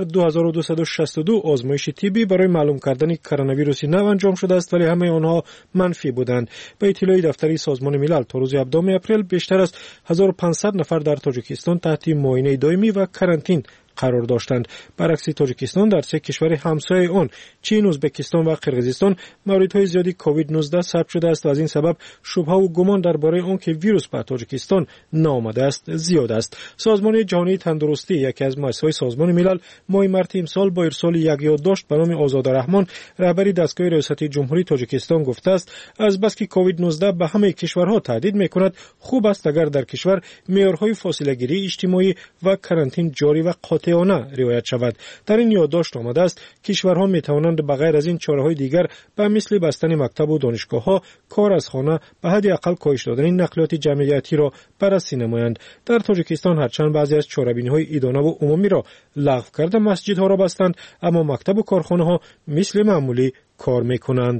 2262 آزمایش طبی برای معلوم کردن کرونا ویروس نو انجام شده است، ولی همه آنها منفی بودند. به اطلاع دفتر سازمان ملل تا روز 17 اپریل بیشتر از 1500 نفر در تاجیکستان تحت معاینه دائمی و کرانتین قرار داشتند. برعکس تاجیکستان در 3 کشور همسایه آن چین، ازبکستان و قرقیزستان موردهای زیادی کووید 19 ثبت شده است و از این سبب شبهه و گمان درباره آنکه ویروس به تاجیکستان نآمده است زیاد است. سازمان جهانی تندرستی یکی از مؤسسه‌های سازمان ملل ماه مارس امسال با ارسال یک یادداشت به نام آزادرحمان رهبری دستگاه ریاست جمهوری تاجیکستان گفته است از بس که کووید 19 به همه کشورها تهدید می‌کند خوب است اگر در کشور معیارهای فاصله گیری اجتماعی و کرانتین جاری و قاطعانه رعایت شود. در این یادداشت آمده است کشورها می توانند بغیر از این چاره‌های دیگر به مثل بستن مکتب و دانشگاه‌ها، کار از خانه به حد اقل کاهش دادن نقلیات جمعیتی را بررسی نمایند. در تاجیکستان هرچند بعضی از چاره‌بینی‌های ادانه و عمومی را لغو کرده مسجدها را بستند، اما مکتب و کارخانه‌ها مثل معمولی کار می‌کنند.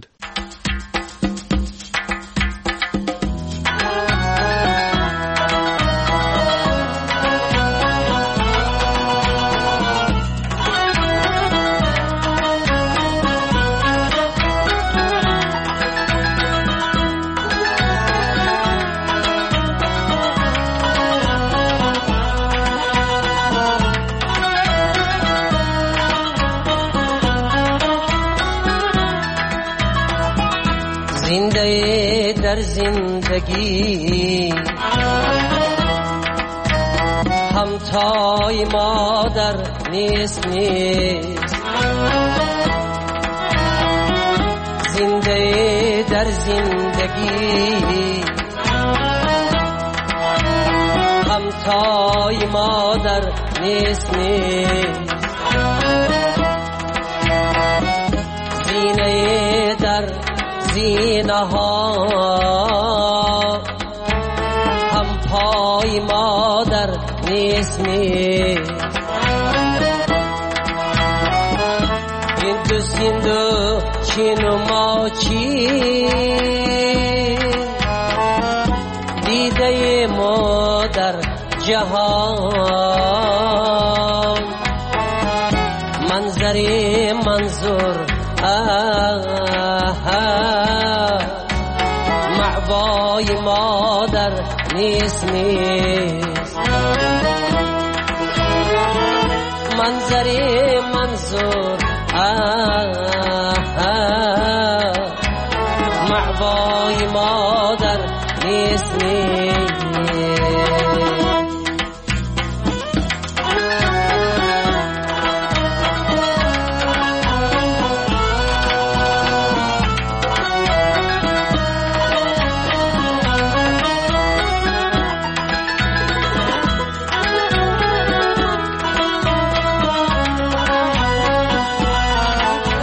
در زندگی همتای مادر نیست زنده در زندگی همتای مادر نیست زینه در زینه ها هم پای مادر نیست هندو سیندو چین و ماچی دیده ما در جهان منظری منظور معبای مادر نیست منظری منظور معبای مادر نیست